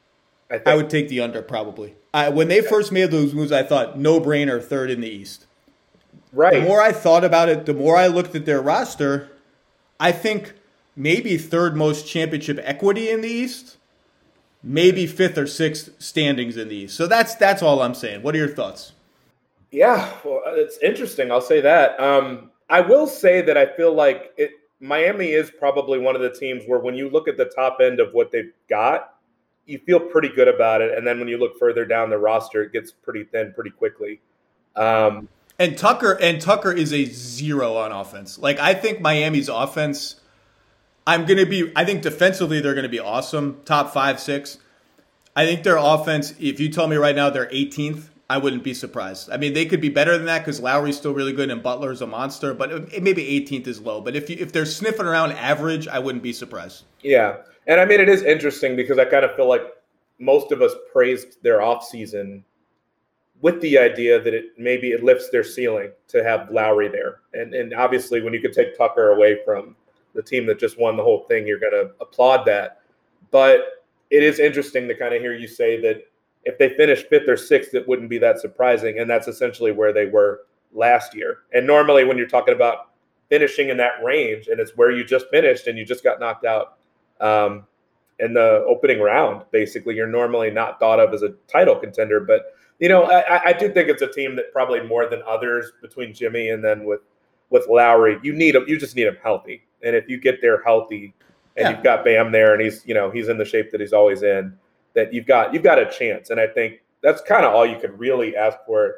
I, think. I would take the under probably. I, when they first made those moves, I thought no-brainer third in the East. Right. The more I thought about it, the more I looked at their roster, I think maybe third most championship equity in the East, maybe fifth or sixth standings in the East. So that's that's all I'm saying. What are your thoughts? Yeah, well, it's interesting. I'll say that. Um, I will say that I feel like it, Miami is probably one of the teams where when you look at the top end of what they've got, you feel pretty good about it. And then when you look further down the roster, it gets pretty thin pretty quickly. Um, and Tucker and Tucker is a zero on offense. Like, I think Miami's offense, I'm going to be, I think defensively they're going to be awesome, top five, six. I think their offense, if you tell me right now they're eighteenth, I wouldn't be surprised. I mean, they could be better than that because Lowry's still really good and Butler's a monster, but maybe eighteenth is low. But if you, if they're sniffing around average, I wouldn't be surprised. Yeah. And I mean, it is interesting because I kind of feel like most of us praised their offseason with the idea that it maybe it lifts their ceiling to have Lowry there. And and obviously when you could take Tucker away from the team that just won the whole thing, you're going to applaud that. But it is interesting to kind of hear you say that if they finished fifth or sixth, it wouldn't be that surprising. And that's essentially where they were last year. And normally when you're talking about finishing in that range and it's where you just finished and you just got knocked out um, in the opening round, basically, you're normally not thought of as a title contender. But, you know, I, I do think it's a team that probably more than others between Jimmy and then with, with Lowry, you need him, you just need him healthy. And if you get there healthy and yeah. you've got Bam there and he's, you know, he's in the shape that he's always in, that you've got you've got a chance. And I think that's kind of all you could really ask for.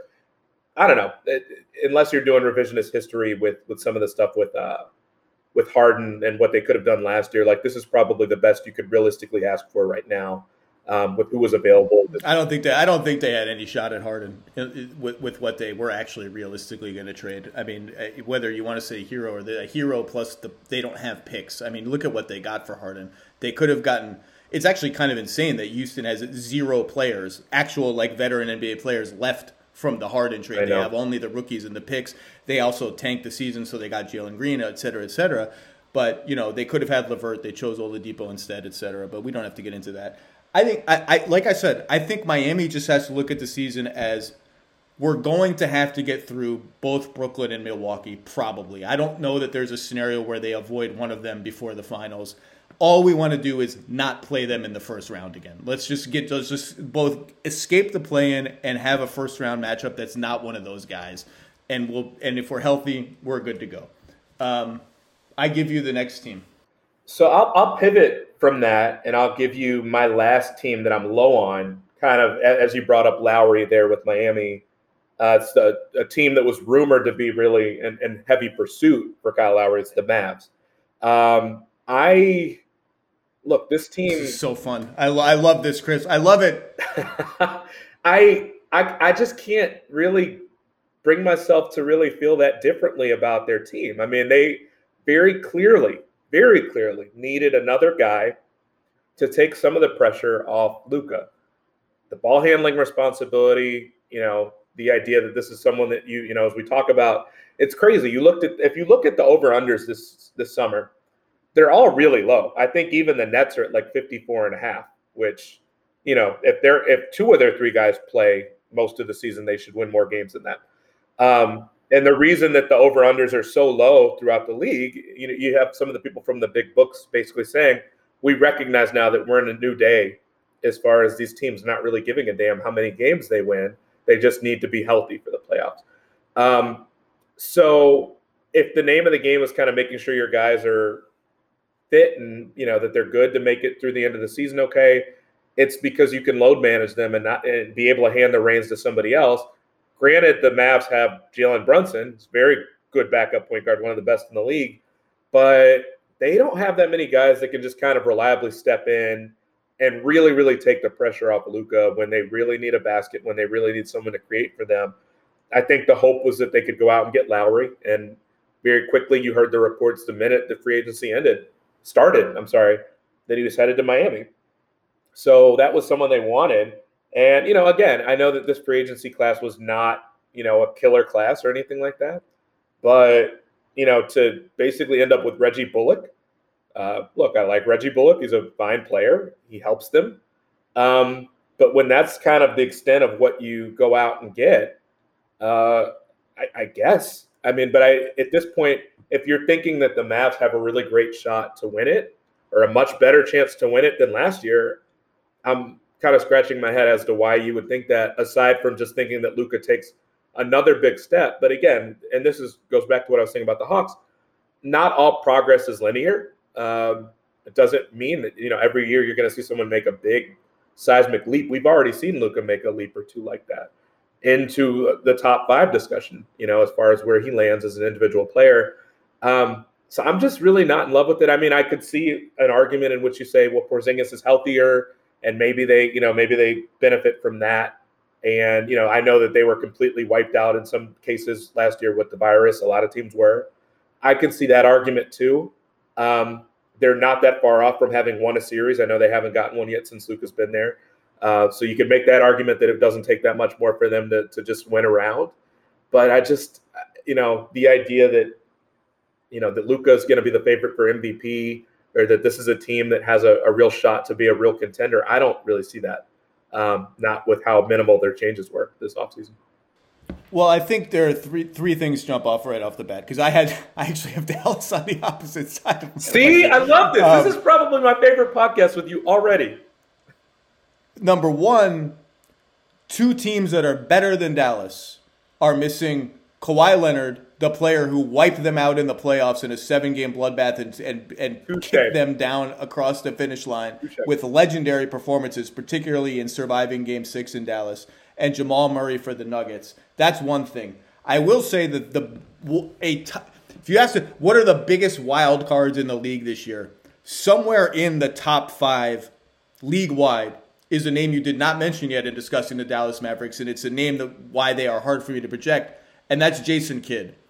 I don't know, it, unless you're doing revisionist history with with some of the stuff with uh, with Harden and what they could have done last year. Like, this is probably the best you could realistically ask for right now um, with who was available. I don't think they I don't think they had any shot at Harden with with what they were actually realistically going to trade. I mean, whether you want to say hero or the hero plus the they don't have picks. I mean, look at what they got for Harden. They could have gotten. It's actually kind of insane that Houston has zero players, actual like veteran N B A players left from the Harden trade. I They know. have only the rookies and the picks. They also tanked the season, so they got Jalen Green, et cetera, et cetera. But, you know, they could have had LeVert. They chose Oladipo instead, et cetera. But we don't have to get into that. I think, I, I like I said, I think Miami just has to look at the season as we're going to have to get through both Brooklyn and Milwaukee, probably. I don't know that there's a scenario where they avoid one of them before the finals. All we want to do is not play them in the first round again. Let's just get let's just both escape the play-in and have a first round matchup that's not one of those guys. And we'll and if we're healthy, we're good to go. Um, I give you the next team. So I'll, I'll pivot from that, and I'll give you my last team that I'm low on, kind of as you brought up Lowry there with Miami. Uh, it's a, a team that was rumored to be really in, in heavy pursuit for Kyle Lowry. It's the Mavs. Um, I look, this team This is so fun. I, lo- I love this, Chris. I love it. I, I I just can't really bring myself to really feel that differently about their team. I mean, they very clearly, very clearly needed another guy to take some of the pressure off Luka. The ball handling responsibility, you know, the idea that this is someone that you, you know, as we talk about, it's crazy. You looked at, if you look at the over-unders this this summer, they're all really low. I think even the Nets are at like fifty-four and a half, which, you know, if they're, if two of their three guys play most of the season, they should win more games than that. Um, and the reason that the over-unders are so low throughout the league, you know, you have some of the people from the big books basically saying, we recognize now that we're in a new day as far as these teams not really giving a damn how many games they win. They just need to be healthy for the playoffs. Um, so if the name of the game is kind of making sure your guys are fit and, you know, that they're good to make it through the end of the season, okay, it's because you can load manage them and not and be able to hand the reins to somebody else. Granted, the Mavs have Jalen Brunson. He's a very good backup point guard, one of the best in the league. But they don't have that many guys that can just kind of reliably step in and really, really take the pressure off of Luka when they really need a basket, when they really need someone to create for them. I think the hope was that they could go out and get Lowry. And very quickly, you heard the reports the minute the free agency ended, started, I'm sorry, that he was headed to Miami. So that was someone they wanted. And, you know, again, I know that this free agency class was not, you know, a killer class or anything like that. But, you know, to basically end up with Reggie Bullock, uh, look, I like Reggie Bullock. He's a fine player. He helps them. Um, but when that's kind of the extent of what you go out and get, uh, I, I guess. I mean, but I at this point, if you're thinking that the Mavs have a really great shot to win it or a much better chance to win it than last year, I'm kind of scratching my head as to why you would think that, aside from just thinking that Luka takes another big step. But again, and this is goes back to what I was saying about the Hawks, not all progress is linear. Um, it doesn't mean that, you know, every year you're going to see someone make a big seismic leap. We've already seen Luka make a leap or two like that into the top five discussion, you know, as far as where he lands as an individual player. Um, so I'm just really not in love with it. I mean, I could see an argument in which you say, well, Porzingis is healthier and maybe they, you know, maybe they benefit from that. And, you know, I know that they were completely wiped out in some cases last year with the virus. A lot of teams were. I can see that argument too. Um, they're not that far off from having won a series. I know they haven't gotten one yet since Luka's been there. Uh, so you could make that argument that it doesn't take that much more for them to, to just win around. But I just, you know, the idea that, you know, that Luka is going to be the favorite for M V P or that this is a team that has a, a real shot to be a real contender, I don't really see that. Um, not with how minimal their changes were this offseason. Well, I think there are three three things jump off right off the bat because I had I actually have Dallas on the opposite side of my See, I love this. Um, this is probably my favorite podcast with you already. Number one, two teams that are better than Dallas are missing Kawhi Leonard, the player who wiped them out in the playoffs in a seven-game bloodbath and and, and kicked them down across the finish line with legendary performances, particularly in surviving Game Six in Dallas, and Jamal Murray for the Nuggets. That's one thing. I will say that the a t- if you ask me, what are the biggest wild cards in the league this year, somewhere in the top five league-wide is a name you did not mention yet in discussing the Dallas Mavericks, and it's a name that why they are hard for me to project, and that's Jason Kidd,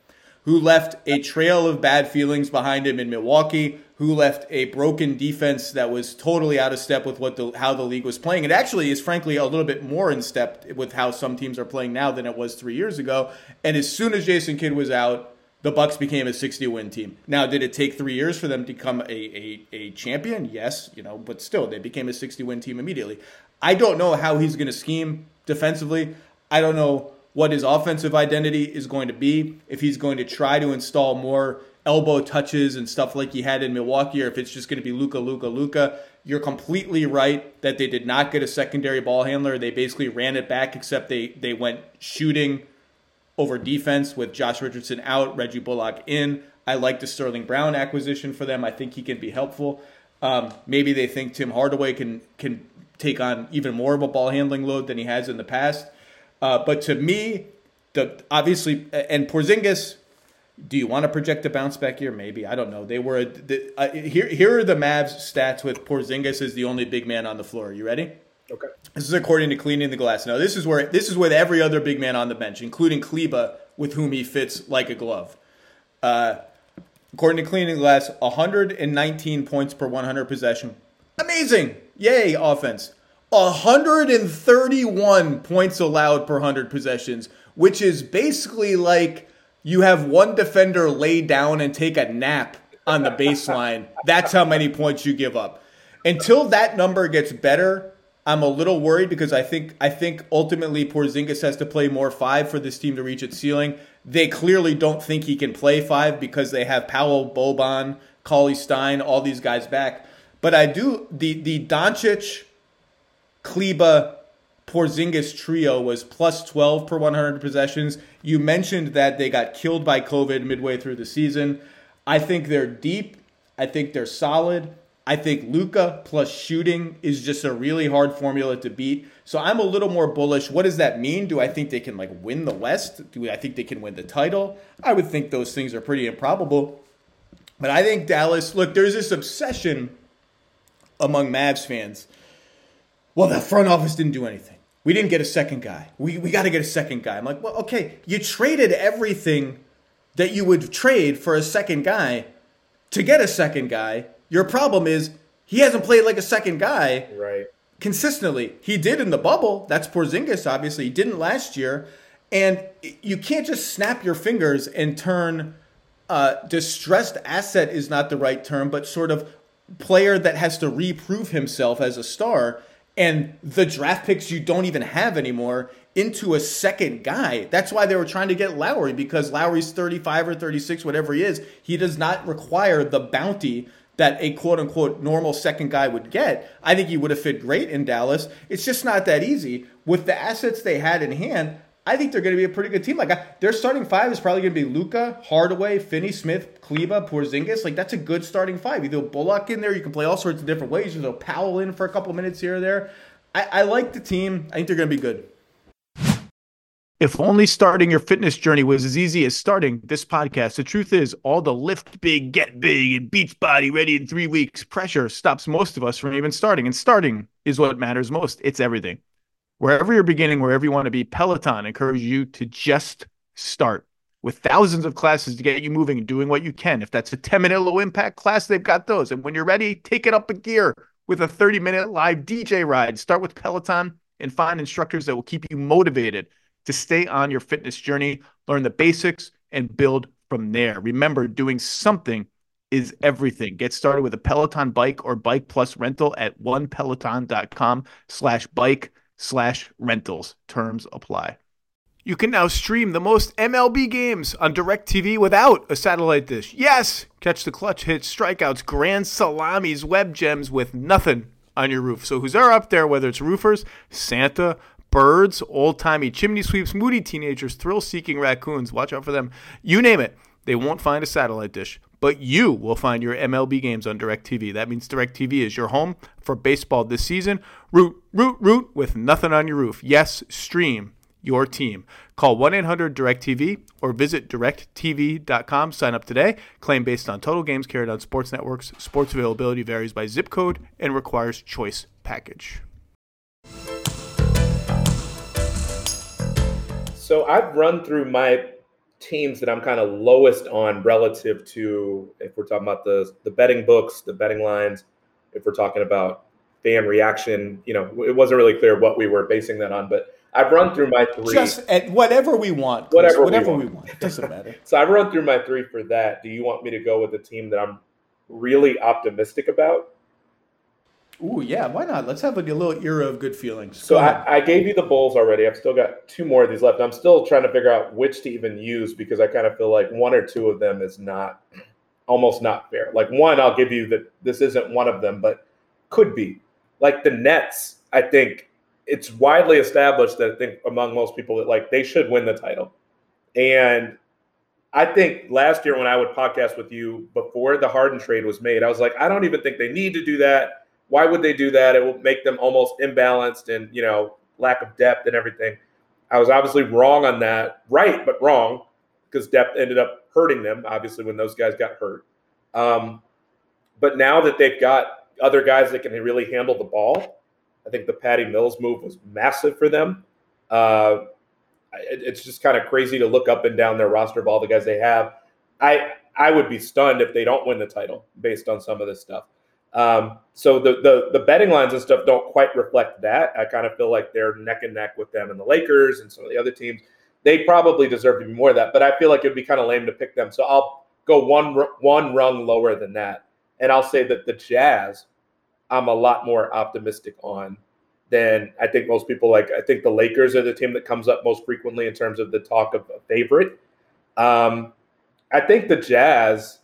who left a trail of bad feelings behind him in Milwaukee, who left a broken defense that was totally out of step with what the how the league was playing. It actually is, frankly, a little bit more in step with how some teams are playing now than it was three years ago. And as soon as Jason Kidd was out, the Bucks became a sixty-win team. Now, did it take three years for them to become a, a, a champion? Yes, you know, but still, they became a sixty-win team immediately. I don't know how he's going to scheme defensively. I don't know what his offensive identity is going to be, if he's going to try to install more elbow touches and stuff like he had in Milwaukee, or if it's just going to be Luka, Luka, Luka. You're completely right that they did not get a secondary ball handler. They basically ran it back, except they, they went shooting over defense with Josh Richardson out, Reggie Bullock in. I like the Sterling Brown acquisition for them. I think he can be helpful. Um, maybe they think Tim Hardaway can can take on even more of a ball handling load than he has in the past. Uh, but to me, the obviously, and Porzingis, do you want to project a bounce back here? Maybe. I don't know. They were the, uh, here. Here are the Mavs stats with Porzingis as the only big man on the floor. You ready? Okay. This is according to Cleaning the Glass. Now, this is where this is with every other big man on the bench, including Kleba, with whom he fits like a glove. Uh, according to Cleaning the Glass, one hundred nineteen points per one hundred possession. Amazing! Yay, offense. one hundred thirty-one points allowed per one hundred possessions, which is basically like you have one defender lay down and take a nap on the baseline. That's how many points you give up. Until that number gets better, I'm a little worried because I think I think ultimately Porzingis has to play more five for this team to reach its ceiling. They clearly don't think he can play five because they have Powell, Boban, Cauley Stein, all these guys back. But I do the the Doncic, Kleba, Porzingis trio was plus twelve per one hundred possessions. You mentioned that they got killed by COVID midway through the season. I think they're deep. I think they're solid. I think Luka plus shooting is just a really hard formula to beat. So I'm a little more bullish. What does that mean? Do I think they can like win the West? Do I think they can win the title? I would think those things are pretty improbable. But I think Dallas, look, there's this obsession among Mavs fans. Well, the front office didn't do anything. We didn't get a second guy. We we got to get a second guy. I'm like, well, okay, you traded everything that you would trade for a second guy to get a second guy. Your problem is he hasn't played like a second guy right. consistently. He did in the bubble. That's Porzingis, obviously. He didn't last year. And you can't just snap your fingers and turn uh, distressed asset is not the right term, but sort of player that has to reprove himself as a star and the draft picks you don't even have anymore into a second guy. That's why they were trying to get Lowry, because Lowry's thirty-five or thirty-six, whatever he is. He does not require the bounty that a quote-unquote normal second guy would get. I think he would have fit great in Dallas. It's just not that easy. With the assets they had in hand, I think they're going to be a pretty good team. Like I, their starting five is probably going to be Luka, Hardaway, Finney-Smith, Kleba, Porzingis. Like that's a good starting five. You throw Bullock in there, you can play all sorts of different ways. You throw Powell in for a couple minutes here or there. I, I like the team. I think they're going to be good. If only starting your fitness journey was as easy as starting this podcast. The truth is, all the lift big, get big, and Beachbody ready in three weeks pressure stops most of us from even starting. And starting is what matters most. It's everything. Wherever you're beginning, wherever you want to be, Peloton encourages you to just start. With thousands of classes to get you moving and doing what you can. If that's a ten-minute low impact class, they've got those. And when you're ready, take it up a gear with a thirty-minute live D J ride. Start with Peloton and find instructors that will keep you motivated to stay on your fitness journey, learn the basics, and build from there. Remember, doing something is everything. Get started with a Peloton bike or bike plus rental at onepeloton.com slash bike slash rentals. Terms apply. You can now stream the most M L B games on DirecTV without a satellite dish. Yes! Catch the clutch hits, strikeouts, grand salamis, web gems with nothing on your roof. So who's there up there, whether it's roofers, Santa, birds, old-timey chimney sweeps, moody teenagers, thrill-seeking raccoons, watch out for them. You name it, they won't find a satellite dish. But you will find your M L B games on DirecTV. That means DirecTV is your home for baseball this season. Root, root, root with nothing on your roof. Yes, stream your team. Call one eight hundred direct T V or visit direct T V dot com. Sign up today. Claim based on total games carried on sports networks. Sports availability varies by zip code and requires choice package. So I've run through my teams that I'm kind of lowest on relative to, if we're talking about the the betting books, the betting lines, if we're talking about fan reaction, you know, it wasn't really clear what we were basing that on, but I've run through my three. Just at whatever we want. Chris, Whatever, whatever we, we want. It doesn't matter. So I've run through my three for that. Do you want me to go with a team that I'm really optimistic about? Ooh, yeah, why not? Let's have like a little era of good feelings. So I, I gave you the Bulls already. I've still got two more of these left. I'm still trying to figure out which to even use because I kind of feel like one or two of them is not, almost not fair. Like one, I'll give you that this isn't one of them, but could be. Like the Nets, I think it's widely established that I think among most people that like they should win the title. And I think last year when I would podcast with you before the Harden trade was made, I was like, I don't even think they need to do that. Why would they do that? It will make them almost imbalanced and, you know, lack of depth and everything. I was obviously wrong on that. Right, but wrong because depth ended up hurting them, obviously, when those guys got hurt. Um, but now that they've got other guys that can really handle the ball, I think the Patty Mills move was massive for them. Uh, it, it's just kind of crazy to look up and down their roster of all the guys they have. I I would be stunned if they don't win the title based on some of this stuff. Um, so the, the the betting lines and stuff don't quite reflect that. I kind of feel like they're neck and neck with them and the Lakers and some of the other teams. They probably deserve to be more of that, but I feel like it'd be kind of lame to pick them. So I'll go one one rung lower than that, and I'll say that the Jazz, I'm a lot more optimistic on than I think most people like. I think the Lakers are the team that comes up most frequently in terms of the talk of a favorite. Um, I think the Jazz,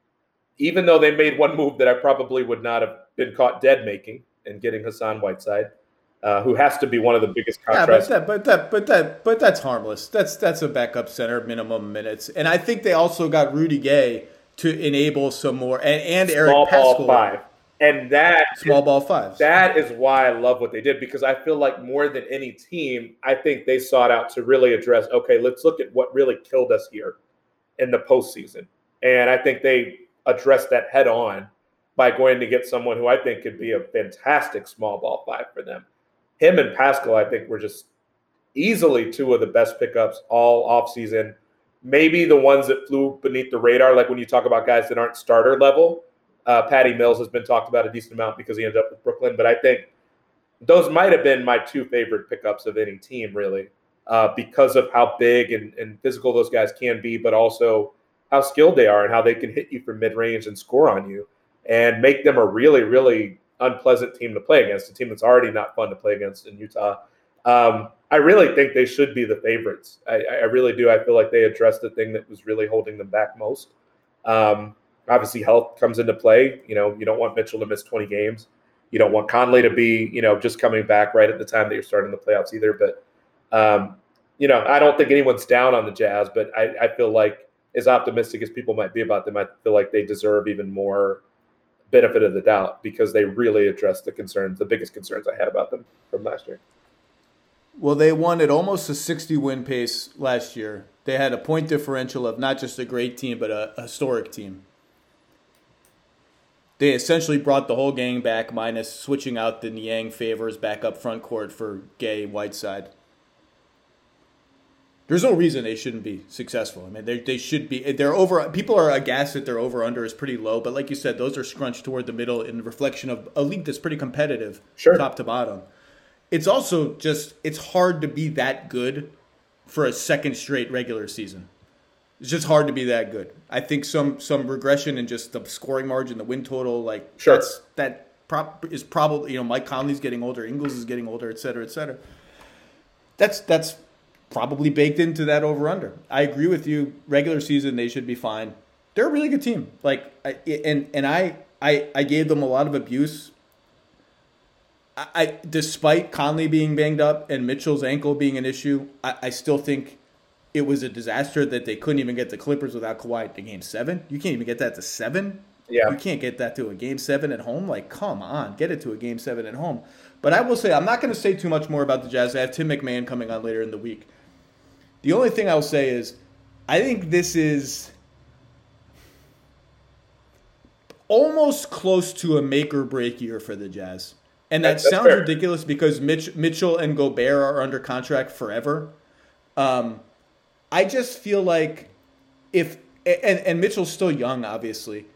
even though they made one move that I probably would not have been caught dead making and getting Hassan Whiteside, uh, who has to be one of the biggest contracts. Yeah, but that, but that, but that, but that's harmless. That's that's a backup center, minimum minutes, and I think they also got Rudy Gay to enable some more, and, and Eric Small Pascal. ball five. And that small is, ball fives. That is why I love what they did, because I feel like more than any team, I think they sought out to really address, okay, let's look at what really killed us here in the postseason. And I think they addressed that head on by going to get someone who I think could be a fantastic small ball five for them. Him and Pascal, I think, were just easily two of the best pickups all offseason. Maybe the ones that flew beneath the radar, like when you talk about guys that aren't starter level. Uh, Patty Mills has been talked about a decent amount because he ended up with Brooklyn. But I think those might have been my two favorite pickups of any team, really, uh, because of how big and, and physical those guys can be, but also how skilled they are and how they can hit you from mid-range and score on you and make them a really, really unpleasant team to play against, a team that's already not fun to play against in Utah. Um, I really think they should be the favorites. I, I really do. I feel like they addressed the thing that was really holding them back most. Um, Obviously, health comes into play. You know, you don't want Mitchell to miss twenty games. You don't want Conley to be, you know, just coming back right at the time that you're starting the playoffs either. But, um, you know, I don't think anyone's down on the Jazz, but I, I feel like as optimistic as people might be about them, I feel like they deserve even more benefit of the doubt because they really addressed the concerns, the biggest concerns I had about them from last year. Well, they won at almost a sixty-win pace last year. They had a point differential of not just a great team, but a, a historic team. They essentially brought the whole gang back, minus switching out the Niang favors back up front court for Gay Whiteside. There's no reason they shouldn't be successful. I mean, they they should be. They're over. People are aghast that their over under is pretty low, but like you said, those are scrunched toward the middle in reflection of a league that's pretty competitive, sure, top to bottom. It's also just it's hard to be that good for a second straight regular season. It's just hard to be that good. I think some some regression in just the scoring margin, the win total, like sure. that's, that prop is probably, you know, Mike Conley's getting older, Ingles is getting older, et cetera, et cetera. That's that's probably baked into that over under. I agree with you. Regular season, they should be fine. They're a really good team. Like, I, and and I I I gave them a lot of abuse. I, I despite Conley being banged up and Mitchell's ankle being an issue, I, I still think it was a disaster that they couldn't even get the Clippers without Kawhi to game seven. You can't even get that to seven. Yeah. You can't get that to a game seven at home. Like, come on, get it to a game seven at home. But I will say, I'm not going to say too much more about the Jazz. I have Tim McMahon coming on later in the week. The only thing I'll say is, I think this is almost close to a make or break year for the Jazz. And that That's sounds fair. ridiculous because Mitch, Mitchell and Gobert are under contract forever. Um, I just feel like if and, and Mitchell's still young, obviously.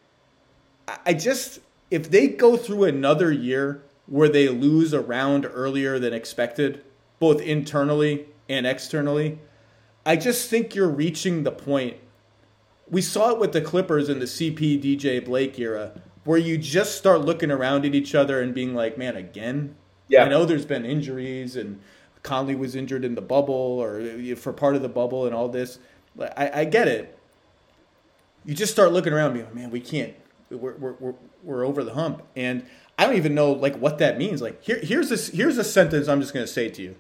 I just if they go through another year where they lose a round earlier than expected, both internally and externally, I just think you're reaching the point. We saw it with the Clippers in the C P D J Blake era, where you just start looking around at each other and being like, man, again? Yeah. I know there's been injuries and Conley was injured in the bubble or for part of the bubble and all this. I, I get it. You just start looking around and being like, man, we can't. We're, we're, we're, we're over the hump. And I don't even know like what that means. Like here, here's this, here's a sentence I'm just going to say to you.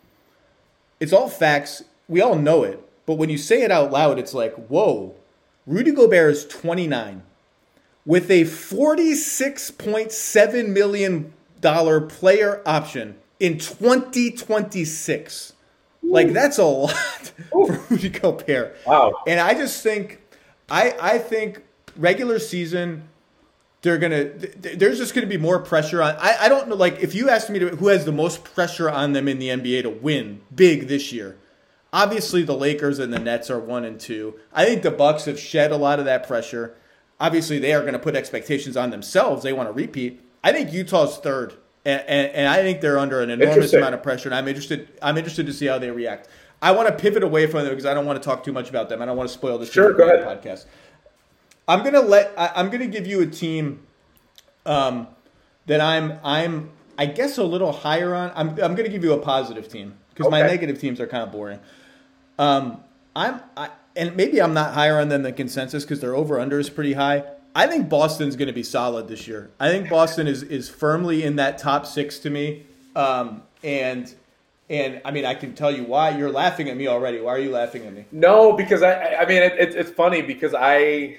It's all facts. We all know it. But when you say it out loud, it's like, whoa, Rudy Gobert is twenty-nine with a forty-six point seven million dollars player option in twenty twenty-six. Ooh. Like that's a lot Ooh. for Rudy Gobert. Wow. And I just think, I, I think regular season, they're going to, there's just going to be more pressure on, I, I don't know, like if you asked me to, who has the most pressure on them in the N B A to win big this year, obviously the Lakers and the Nets are one and two. I think the Bucks have shed a lot of that pressure. Obviously they are going to put expectations on themselves. They want to repeat. I think Utah's third. And, and, and I think they're under an enormous amount of pressure, and I'm interested. I'm interested to see how they react. I want to pivot away from them because I don't want to talk too much about them. I don't want to spoil this sure, go ahead. podcast. I'm gonna let. I, I'm gonna give you a team um, that I'm. I'm. I guess a little higher on. I'm. I'm gonna give you a positive team because okay. my negative teams are kind of boring. Um, I'm. I, and maybe I'm not higher on them than consensus because their over under is pretty high. I think Boston's going to be solid this year. I think Boston is is firmly in that top six to me. Um, and and I mean, I can tell you why. You're laughing at me already. Why are you laughing at me? No, because I I mean, it, it, it's funny because I,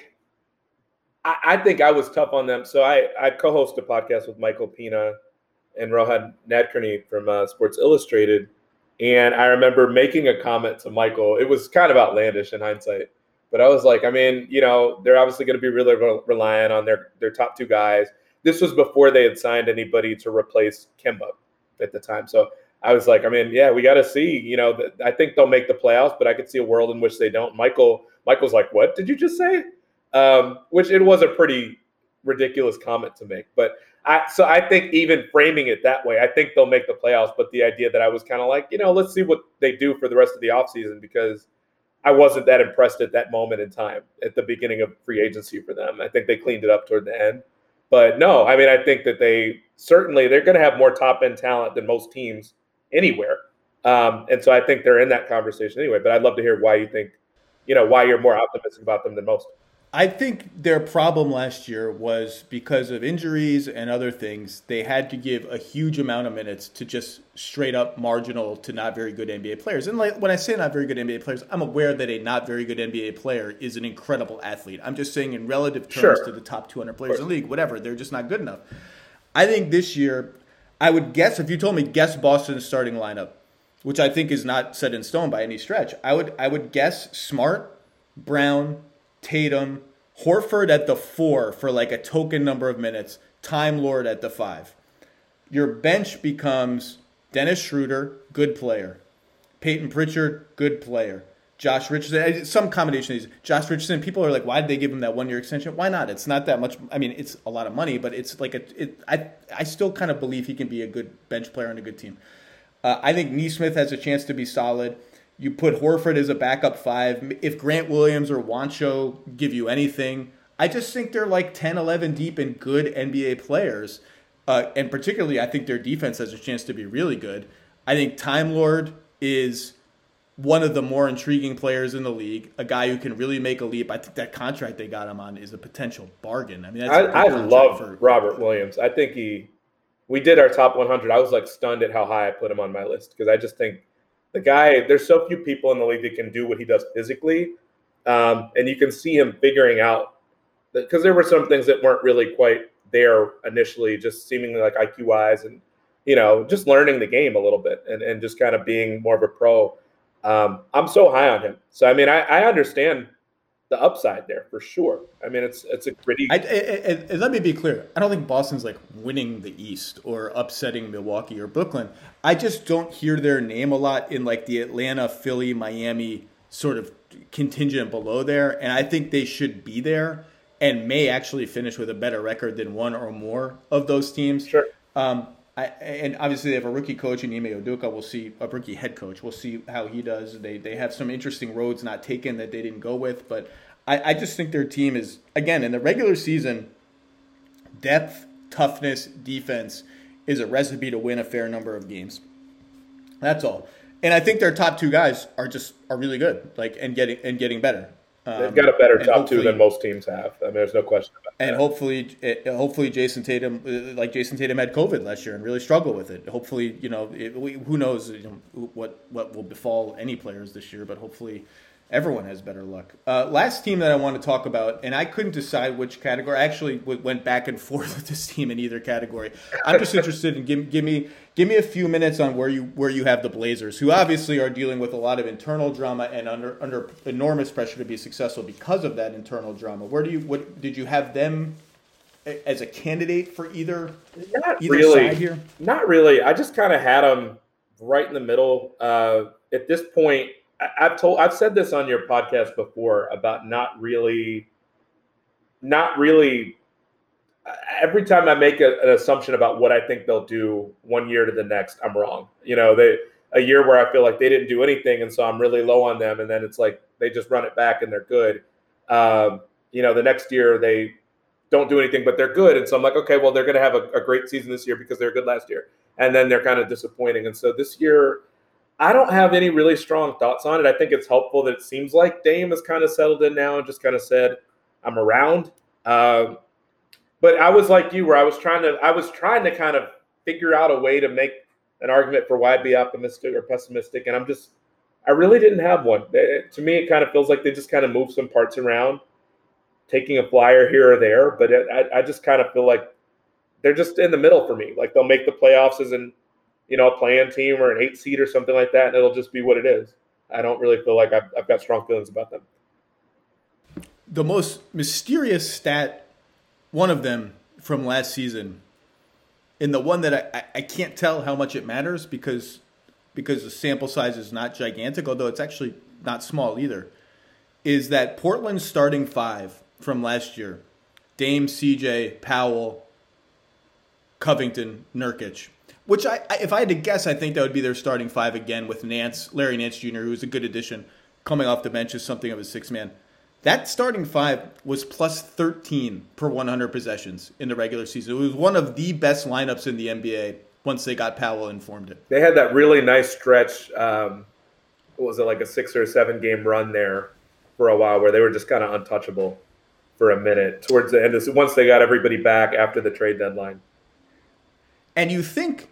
I I think I was tough on them. So I, I co-host a podcast with Michael Pina and Rohan Nadkarni from uh, Sports Illustrated. And I remember making a comment to Michael. It was kind of outlandish in hindsight. But I was like, I mean, you know, they're obviously going to be really re- reliant on their, their top two guys. This was before they had signed anybody to replace Kemba at the time. So I was like, I mean, yeah, we got to see, you know, th- I think they'll make the playoffs, but I could see a world in which they don't. Michael, Michael's like, what did you just say? Um, which it was a pretty ridiculous comment to make. But I, so I think even framing it that way, I think they'll make the playoffs. But the idea that I was kind of like, you know, let's see what they do for the rest of the offseason because I wasn't that impressed at that moment in time at the beginning of free agency for them. I think they cleaned it up toward the end. But no, I mean, I think that they certainly they're going to have more top end talent than most teams anywhere. Um, and so I think they're in that conversation anyway. But I'd love to hear why you think, you know, why you're more optimistic about them than most. I think their problem last year was because of injuries and other things. They had to give a huge amount of minutes to just straight up marginal to not very good N B A players. And like when I say not very good N B A players, I'm aware that a not very good N B A player is an incredible athlete. I'm just saying in relative terms sure. to the top two hundred players in the league, whatever, they're just not good enough. I think this year, I would guess, if you told me guess Boston's starting lineup, which I think is not set in stone by any stretch, I would I would guess Smart, Brown, Tatum, Horford at the four for like a token number of minutes, Time Lord at the five. Your bench becomes Dennis Schroeder, good player. Peyton Pritchard, good player. Josh Richardson, some combination of these. Josh Richardson, people are like, why did they give him that one-year extension? Why not? It's not that much. I mean, it's a lot of money, but it's like a. It, I I still kind of believe he can be a good bench player on a good team. Uh, I think Nesmith has a chance to be solid. You put Horford as a backup five. If Grant Williams or Wancho give you anything, I just think they're like ten, eleven deep in good N B A players. Uh, and particularly, I think their defense has a chance to be really good. I think Time Lord is one of the more intriguing players in the league, a guy who can really make a leap. I think that contract they got him on is a potential bargain. I mean, that's I, I love for, Robert Williams. I think he – we did our top one hundred. I was like stunned at how high I put him on my list because I just think – the guy, there's so few people in the league that can do what he does physically. Um, and you can see him figuring out because there were some things that weren't really quite there initially, just seemingly like I Q-wise and, you know, just learning the game a little bit and, and just kind of being more of a pro. Um, I'm so high on him. So, I mean, I, I understand the upside there for sure. I mean, it's it's a pretty. I, I, I, let me be clear. I don't think Boston's like winning the East or upsetting Milwaukee or Brooklyn. I just don't hear their name a lot in like the Atlanta, Philly, Miami sort of contingent below there, and I think they should be there and may actually finish with a better record than one or more of those teams. Sure. Um, I, and obviously they have a rookie coach in Ime Udoka. We'll see a rookie head coach. We'll see how he does. They they have some interesting roads not taken that they didn't go with, but I, I just think their team is, again, in the regular season, depth, toughness, defense is a recipe to win a fair number of games. That's all. And I think their top two guys are just are really good, like and getting and getting better. Um, They've got a better top two than most teams have. I mean, there's no question about that. And hopefully, hopefully Jason Tatum, like Jason Tatum, had COVID last year and really struggled with it. Hopefully, you know, it, we, who knows you know, what what will befall any players this year, but hopefully everyone has better luck. Uh, last team that I want to talk about, and I couldn't decide which category. I actually w- went back and forth with this team in either category. I'm just interested in give, give me give me a few minutes on where you where you have the Blazers, who obviously are dealing with a lot of internal drama and under under enormous pressure to be successful because of that internal drama. Where do you what did you have them as a candidate for either not either really side here? Not really. I just kind of had them right in the middle. Uh, at this point, I've told, I've said this on your podcast before about not really, not really. Every time I make a, an assumption about what I think they'll do one year to the next, I'm wrong. You know, they a year where I feel like they didn't do anything, and so I'm really low on them, and then it's like they just run it back and they're good. Um, you know, the next year they don't do anything, but they're good, and so I'm like, okay, well, they're going to have a, a great season this year because they were good last year, and then they're kind of disappointing, and so this year, I don't have any really strong thoughts on it. I think it's helpful that it seems like Dame has kind of settled in now and just kind of said, I'm around. Um, but I was like you, where I was trying to, I was trying to kind of figure out a way to make an argument for why I'd be optimistic or pessimistic. And I'm just, I really didn't have one. It, to me, it kind of feels like they just kind of move some parts around, taking a flyer here or there. But it, I, I just kind of feel like they're just in the middle for me. Like they'll make the playoffs as an, you know, a play-in team or an eight seed or something like that, and it'll just be what it is. I don't really feel like I've, I've got strong feelings about them. The most mysterious stat, one of them from last season, and the one that I, I can't tell how much it matters because because the sample size is not gigantic, although it's actually not small either, is that Portland's starting five from last year, Dame, C J, Powell, Covington, Nurkic, which I, I, if I had to guess, I think that would be their starting five again with Nance, Larry Nance Junior, who's a good addition, coming off the bench as something of a six-man. That starting five was plus thirteen per one hundred possessions in the regular season. It was one of the best lineups in the N B A once they got Powell and formed it. They had that really nice stretch, um, what was it, like a six or seven game run there for a while where they were just kind of untouchable for a minute towards the end. Of, once they got everybody back after the trade deadline. And you think,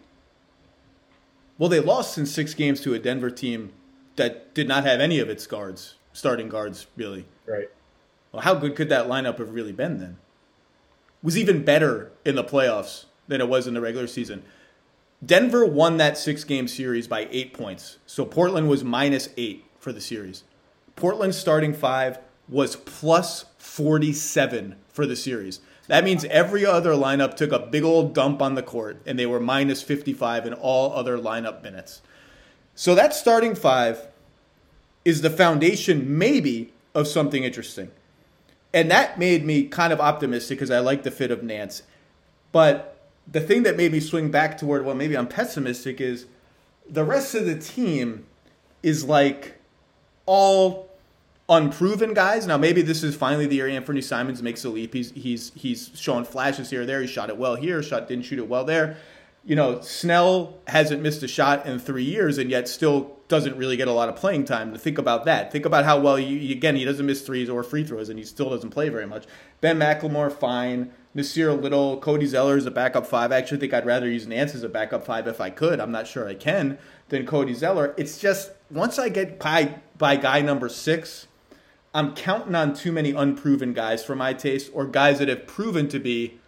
well, they lost in six games to a Denver team that did not have any of its guards, starting guards, really. Right. Well, how good could that lineup have really been then? It was even better in the playoffs than it was in the regular season. Denver won that six-game series by eight points. So Portland was minus eight for the series. Portland's starting five was plus forty-seven for the series. That means every other lineup took a big old dump on the court, and they were minus fifty-five in all other lineup minutes. So that starting five is the foundation, maybe, of something interesting. And that made me kind of optimistic because I like the fit of Nance. But the thing that made me swing back toward, well, maybe I'm pessimistic, is the rest of the team is like all unproven guys. Now, maybe this is finally the year Anthony Simons makes a leap. He's he's he's showing flashes here or there. He shot it well here, shot didn't shoot it well there. You know, Snell hasn't missed a shot in three years and yet still doesn't really get a lot of playing time. To think about that. Think about how well, he, again, he doesn't miss threes or free throws, and he still doesn't play very much. Ben McLemore, fine. Nasir Little, Cody Zeller is a backup five. I actually think I'd rather use Nance as a backup five if I could. I'm not sure I can, than Cody Zeller. It's just, once I get by, by guy number six, I'm counting on too many unproven guys for my taste, or guys that have proven to be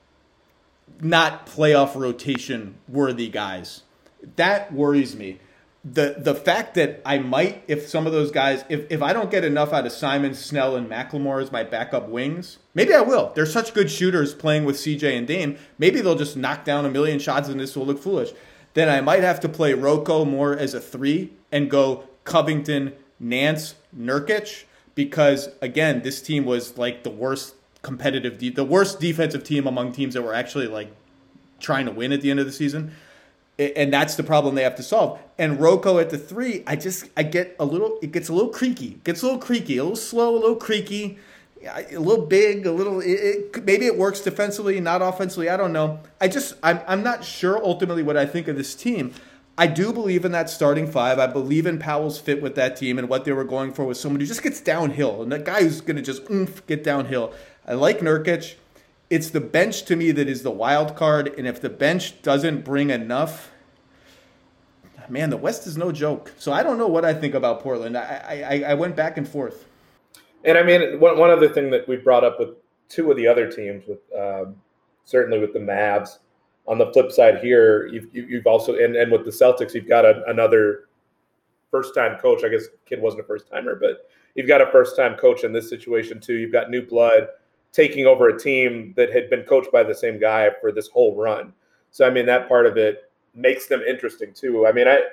not playoff rotation worthy guys. That worries me. The the fact that I might, if some of those guys, if, if I don't get enough out of Simon, Snell, and McLemore as my backup wings, maybe I will. They're such good shooters playing with C J and Dame. Maybe they'll just knock down a million shots and this will look foolish. Then I might have to play Rocco more as a three and go Covington, Nance, Nurkic, because again, this team was like the worst competitive, de- the worst defensive team among teams that were actually like trying to win at the end of the season. And that's the problem they have to solve. And Rocco at the three, I just, I get a little, it gets a little creaky. It gets a little creaky, a little slow, a little creaky, a little big, a little, it, it, maybe it works defensively, not offensively. I don't know. I just, I'm, I'm not sure ultimately what I think of this team. I do believe in that starting five. I believe in Powell's fit with that team, and what they were going for was someone who just gets downhill. And that guy who's going to just oomph, get downhill. I like Nurkic. It's the bench to me that is the wild card. And if the bench doesn't bring enough, man, the West is no joke. So I don't know what I think about Portland. I I, I went back and forth. And I mean, one, one other thing that we brought up with two of the other teams, with um, certainly with the Mavs, on the flip side here, you've, you've also, and, and with the Celtics, you've got a, another first-time coach. I guess Kidd wasn't a first-timer, but you've got a first-time coach in this situation too. You've got new blood taking over a team that had been coached by the same guy for this whole run. So, I mean, that part of it makes them interesting too. I mean, I,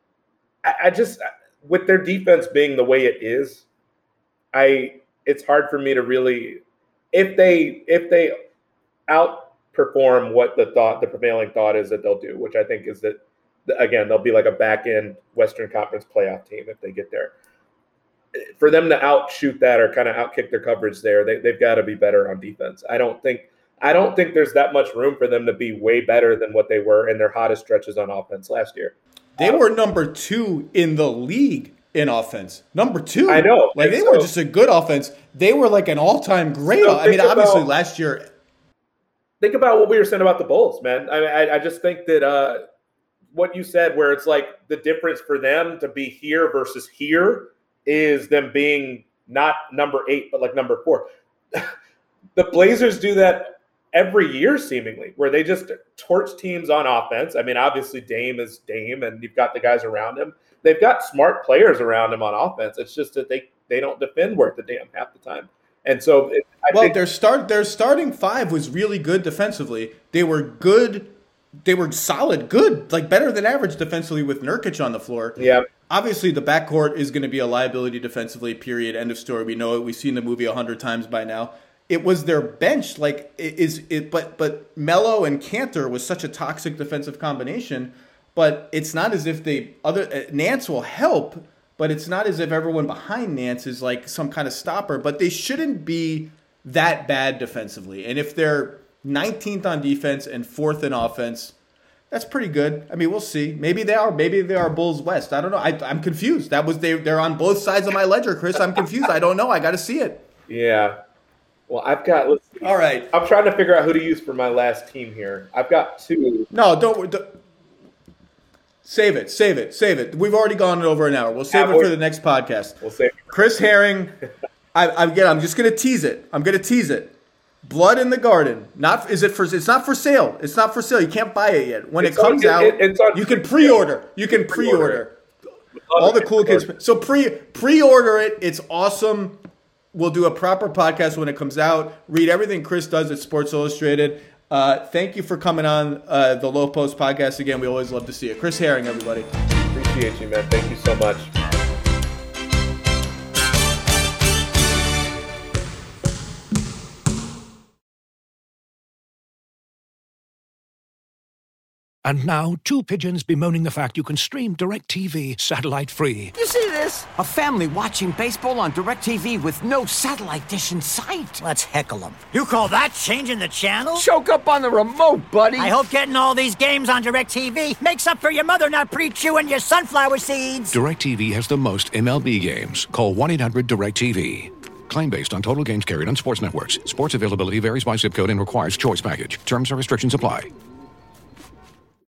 I just, with their defense being the way it is, I, it's hard for me to really, if they, if they outperform what the thought, the prevailing thought is that they'll do, which I think is that, again, they'll be like a back end Western Conference playoff team if they get there. For them to outshoot that or kind of outkick their coverage there, they, they've got to be better on defense. I don't think, I don't think there's that much room for them to be way better than what they were in their hottest stretches on offense last year. They were number two in the league in offense. Number two. I know. Like, they so, were just a good offense. They were like an all-time great. So I mean, about, obviously last year. Think about what we were saying about the Bulls, man. I I, I just think that uh, what you said, where it's like the difference for them to be here versus here is them being not number eight, but like number four. The Blazers do that every year, seemingly, where they just torch teams on offense. I mean, obviously Dame is Dame, and you've got the guys around him. They've got smart players around him on offense. It's just that they, they don't defend worth a damn half the time. And so, it, I well, think, their start their starting five was really good defensively. They were good. They were solid, good, like better than average defensively with Nurkic on the floor. Yeah. Obviously, the backcourt is going to be a liability defensively, period, end of story. We know it. We've seen the movie a hundred times by now. It was their bench, like, is it, but but Melo and Cantor was such a toxic defensive combination, but it's not as if they, other, uh, Nance will help, but it's not as if everyone behind Nance is like some kind of stopper, but they shouldn't be that bad defensively. And if they're nineteenth on defense and fourth in offense, that's pretty good. I mean, we'll see. Maybe they are. Maybe they are Bulls West. I don't know. I, I'm confused. That was they. They're on both sides of my ledger, Chris. I'm confused. I don't know. I got to see it. Yeah. Well, I've got. Let's see. All right. I'm trying to figure out who to use for my last team here. I've got two. No, don't. don't save it. Save it. Save it. We've already gone over an hour. We'll save yeah, it for the next podcast. We'll save it. Chris Herring. I, I again. I'm just gonna tease it. I'm gonna tease it. Blood in the Garden. Not is it for? It's not for sale. It's not for sale. You can't buy it yet. When it's it comes on, out, it, on, you can pre-order. You can pre-order. All the cool kids. So pre pre-order it. It's awesome. We'll do a proper podcast when it comes out. Read everything Chris does at Sports Illustrated. Uh, thank you for coming on uh, the Low Post podcast again. We always love to see it. Chris Herring, everybody. Appreciate you, man. Thank you so much. And now, two pigeons bemoaning the fact you can stream DirecTV satellite-free. You see this? A family watching baseball on DirecTV with no satellite dish in sight. Let's heckle them. You call that changing the channel? Choke up on the remote, buddy. I hope getting all these games on DirecTV makes up for your mother not pre-chewing your sunflower seeds. DirecTV has the most M L B games. Call one eight hundred direct T V. Claim based on total games carried on sports networks. Sports availability varies by zip code and requires choice package. Terms and restrictions apply.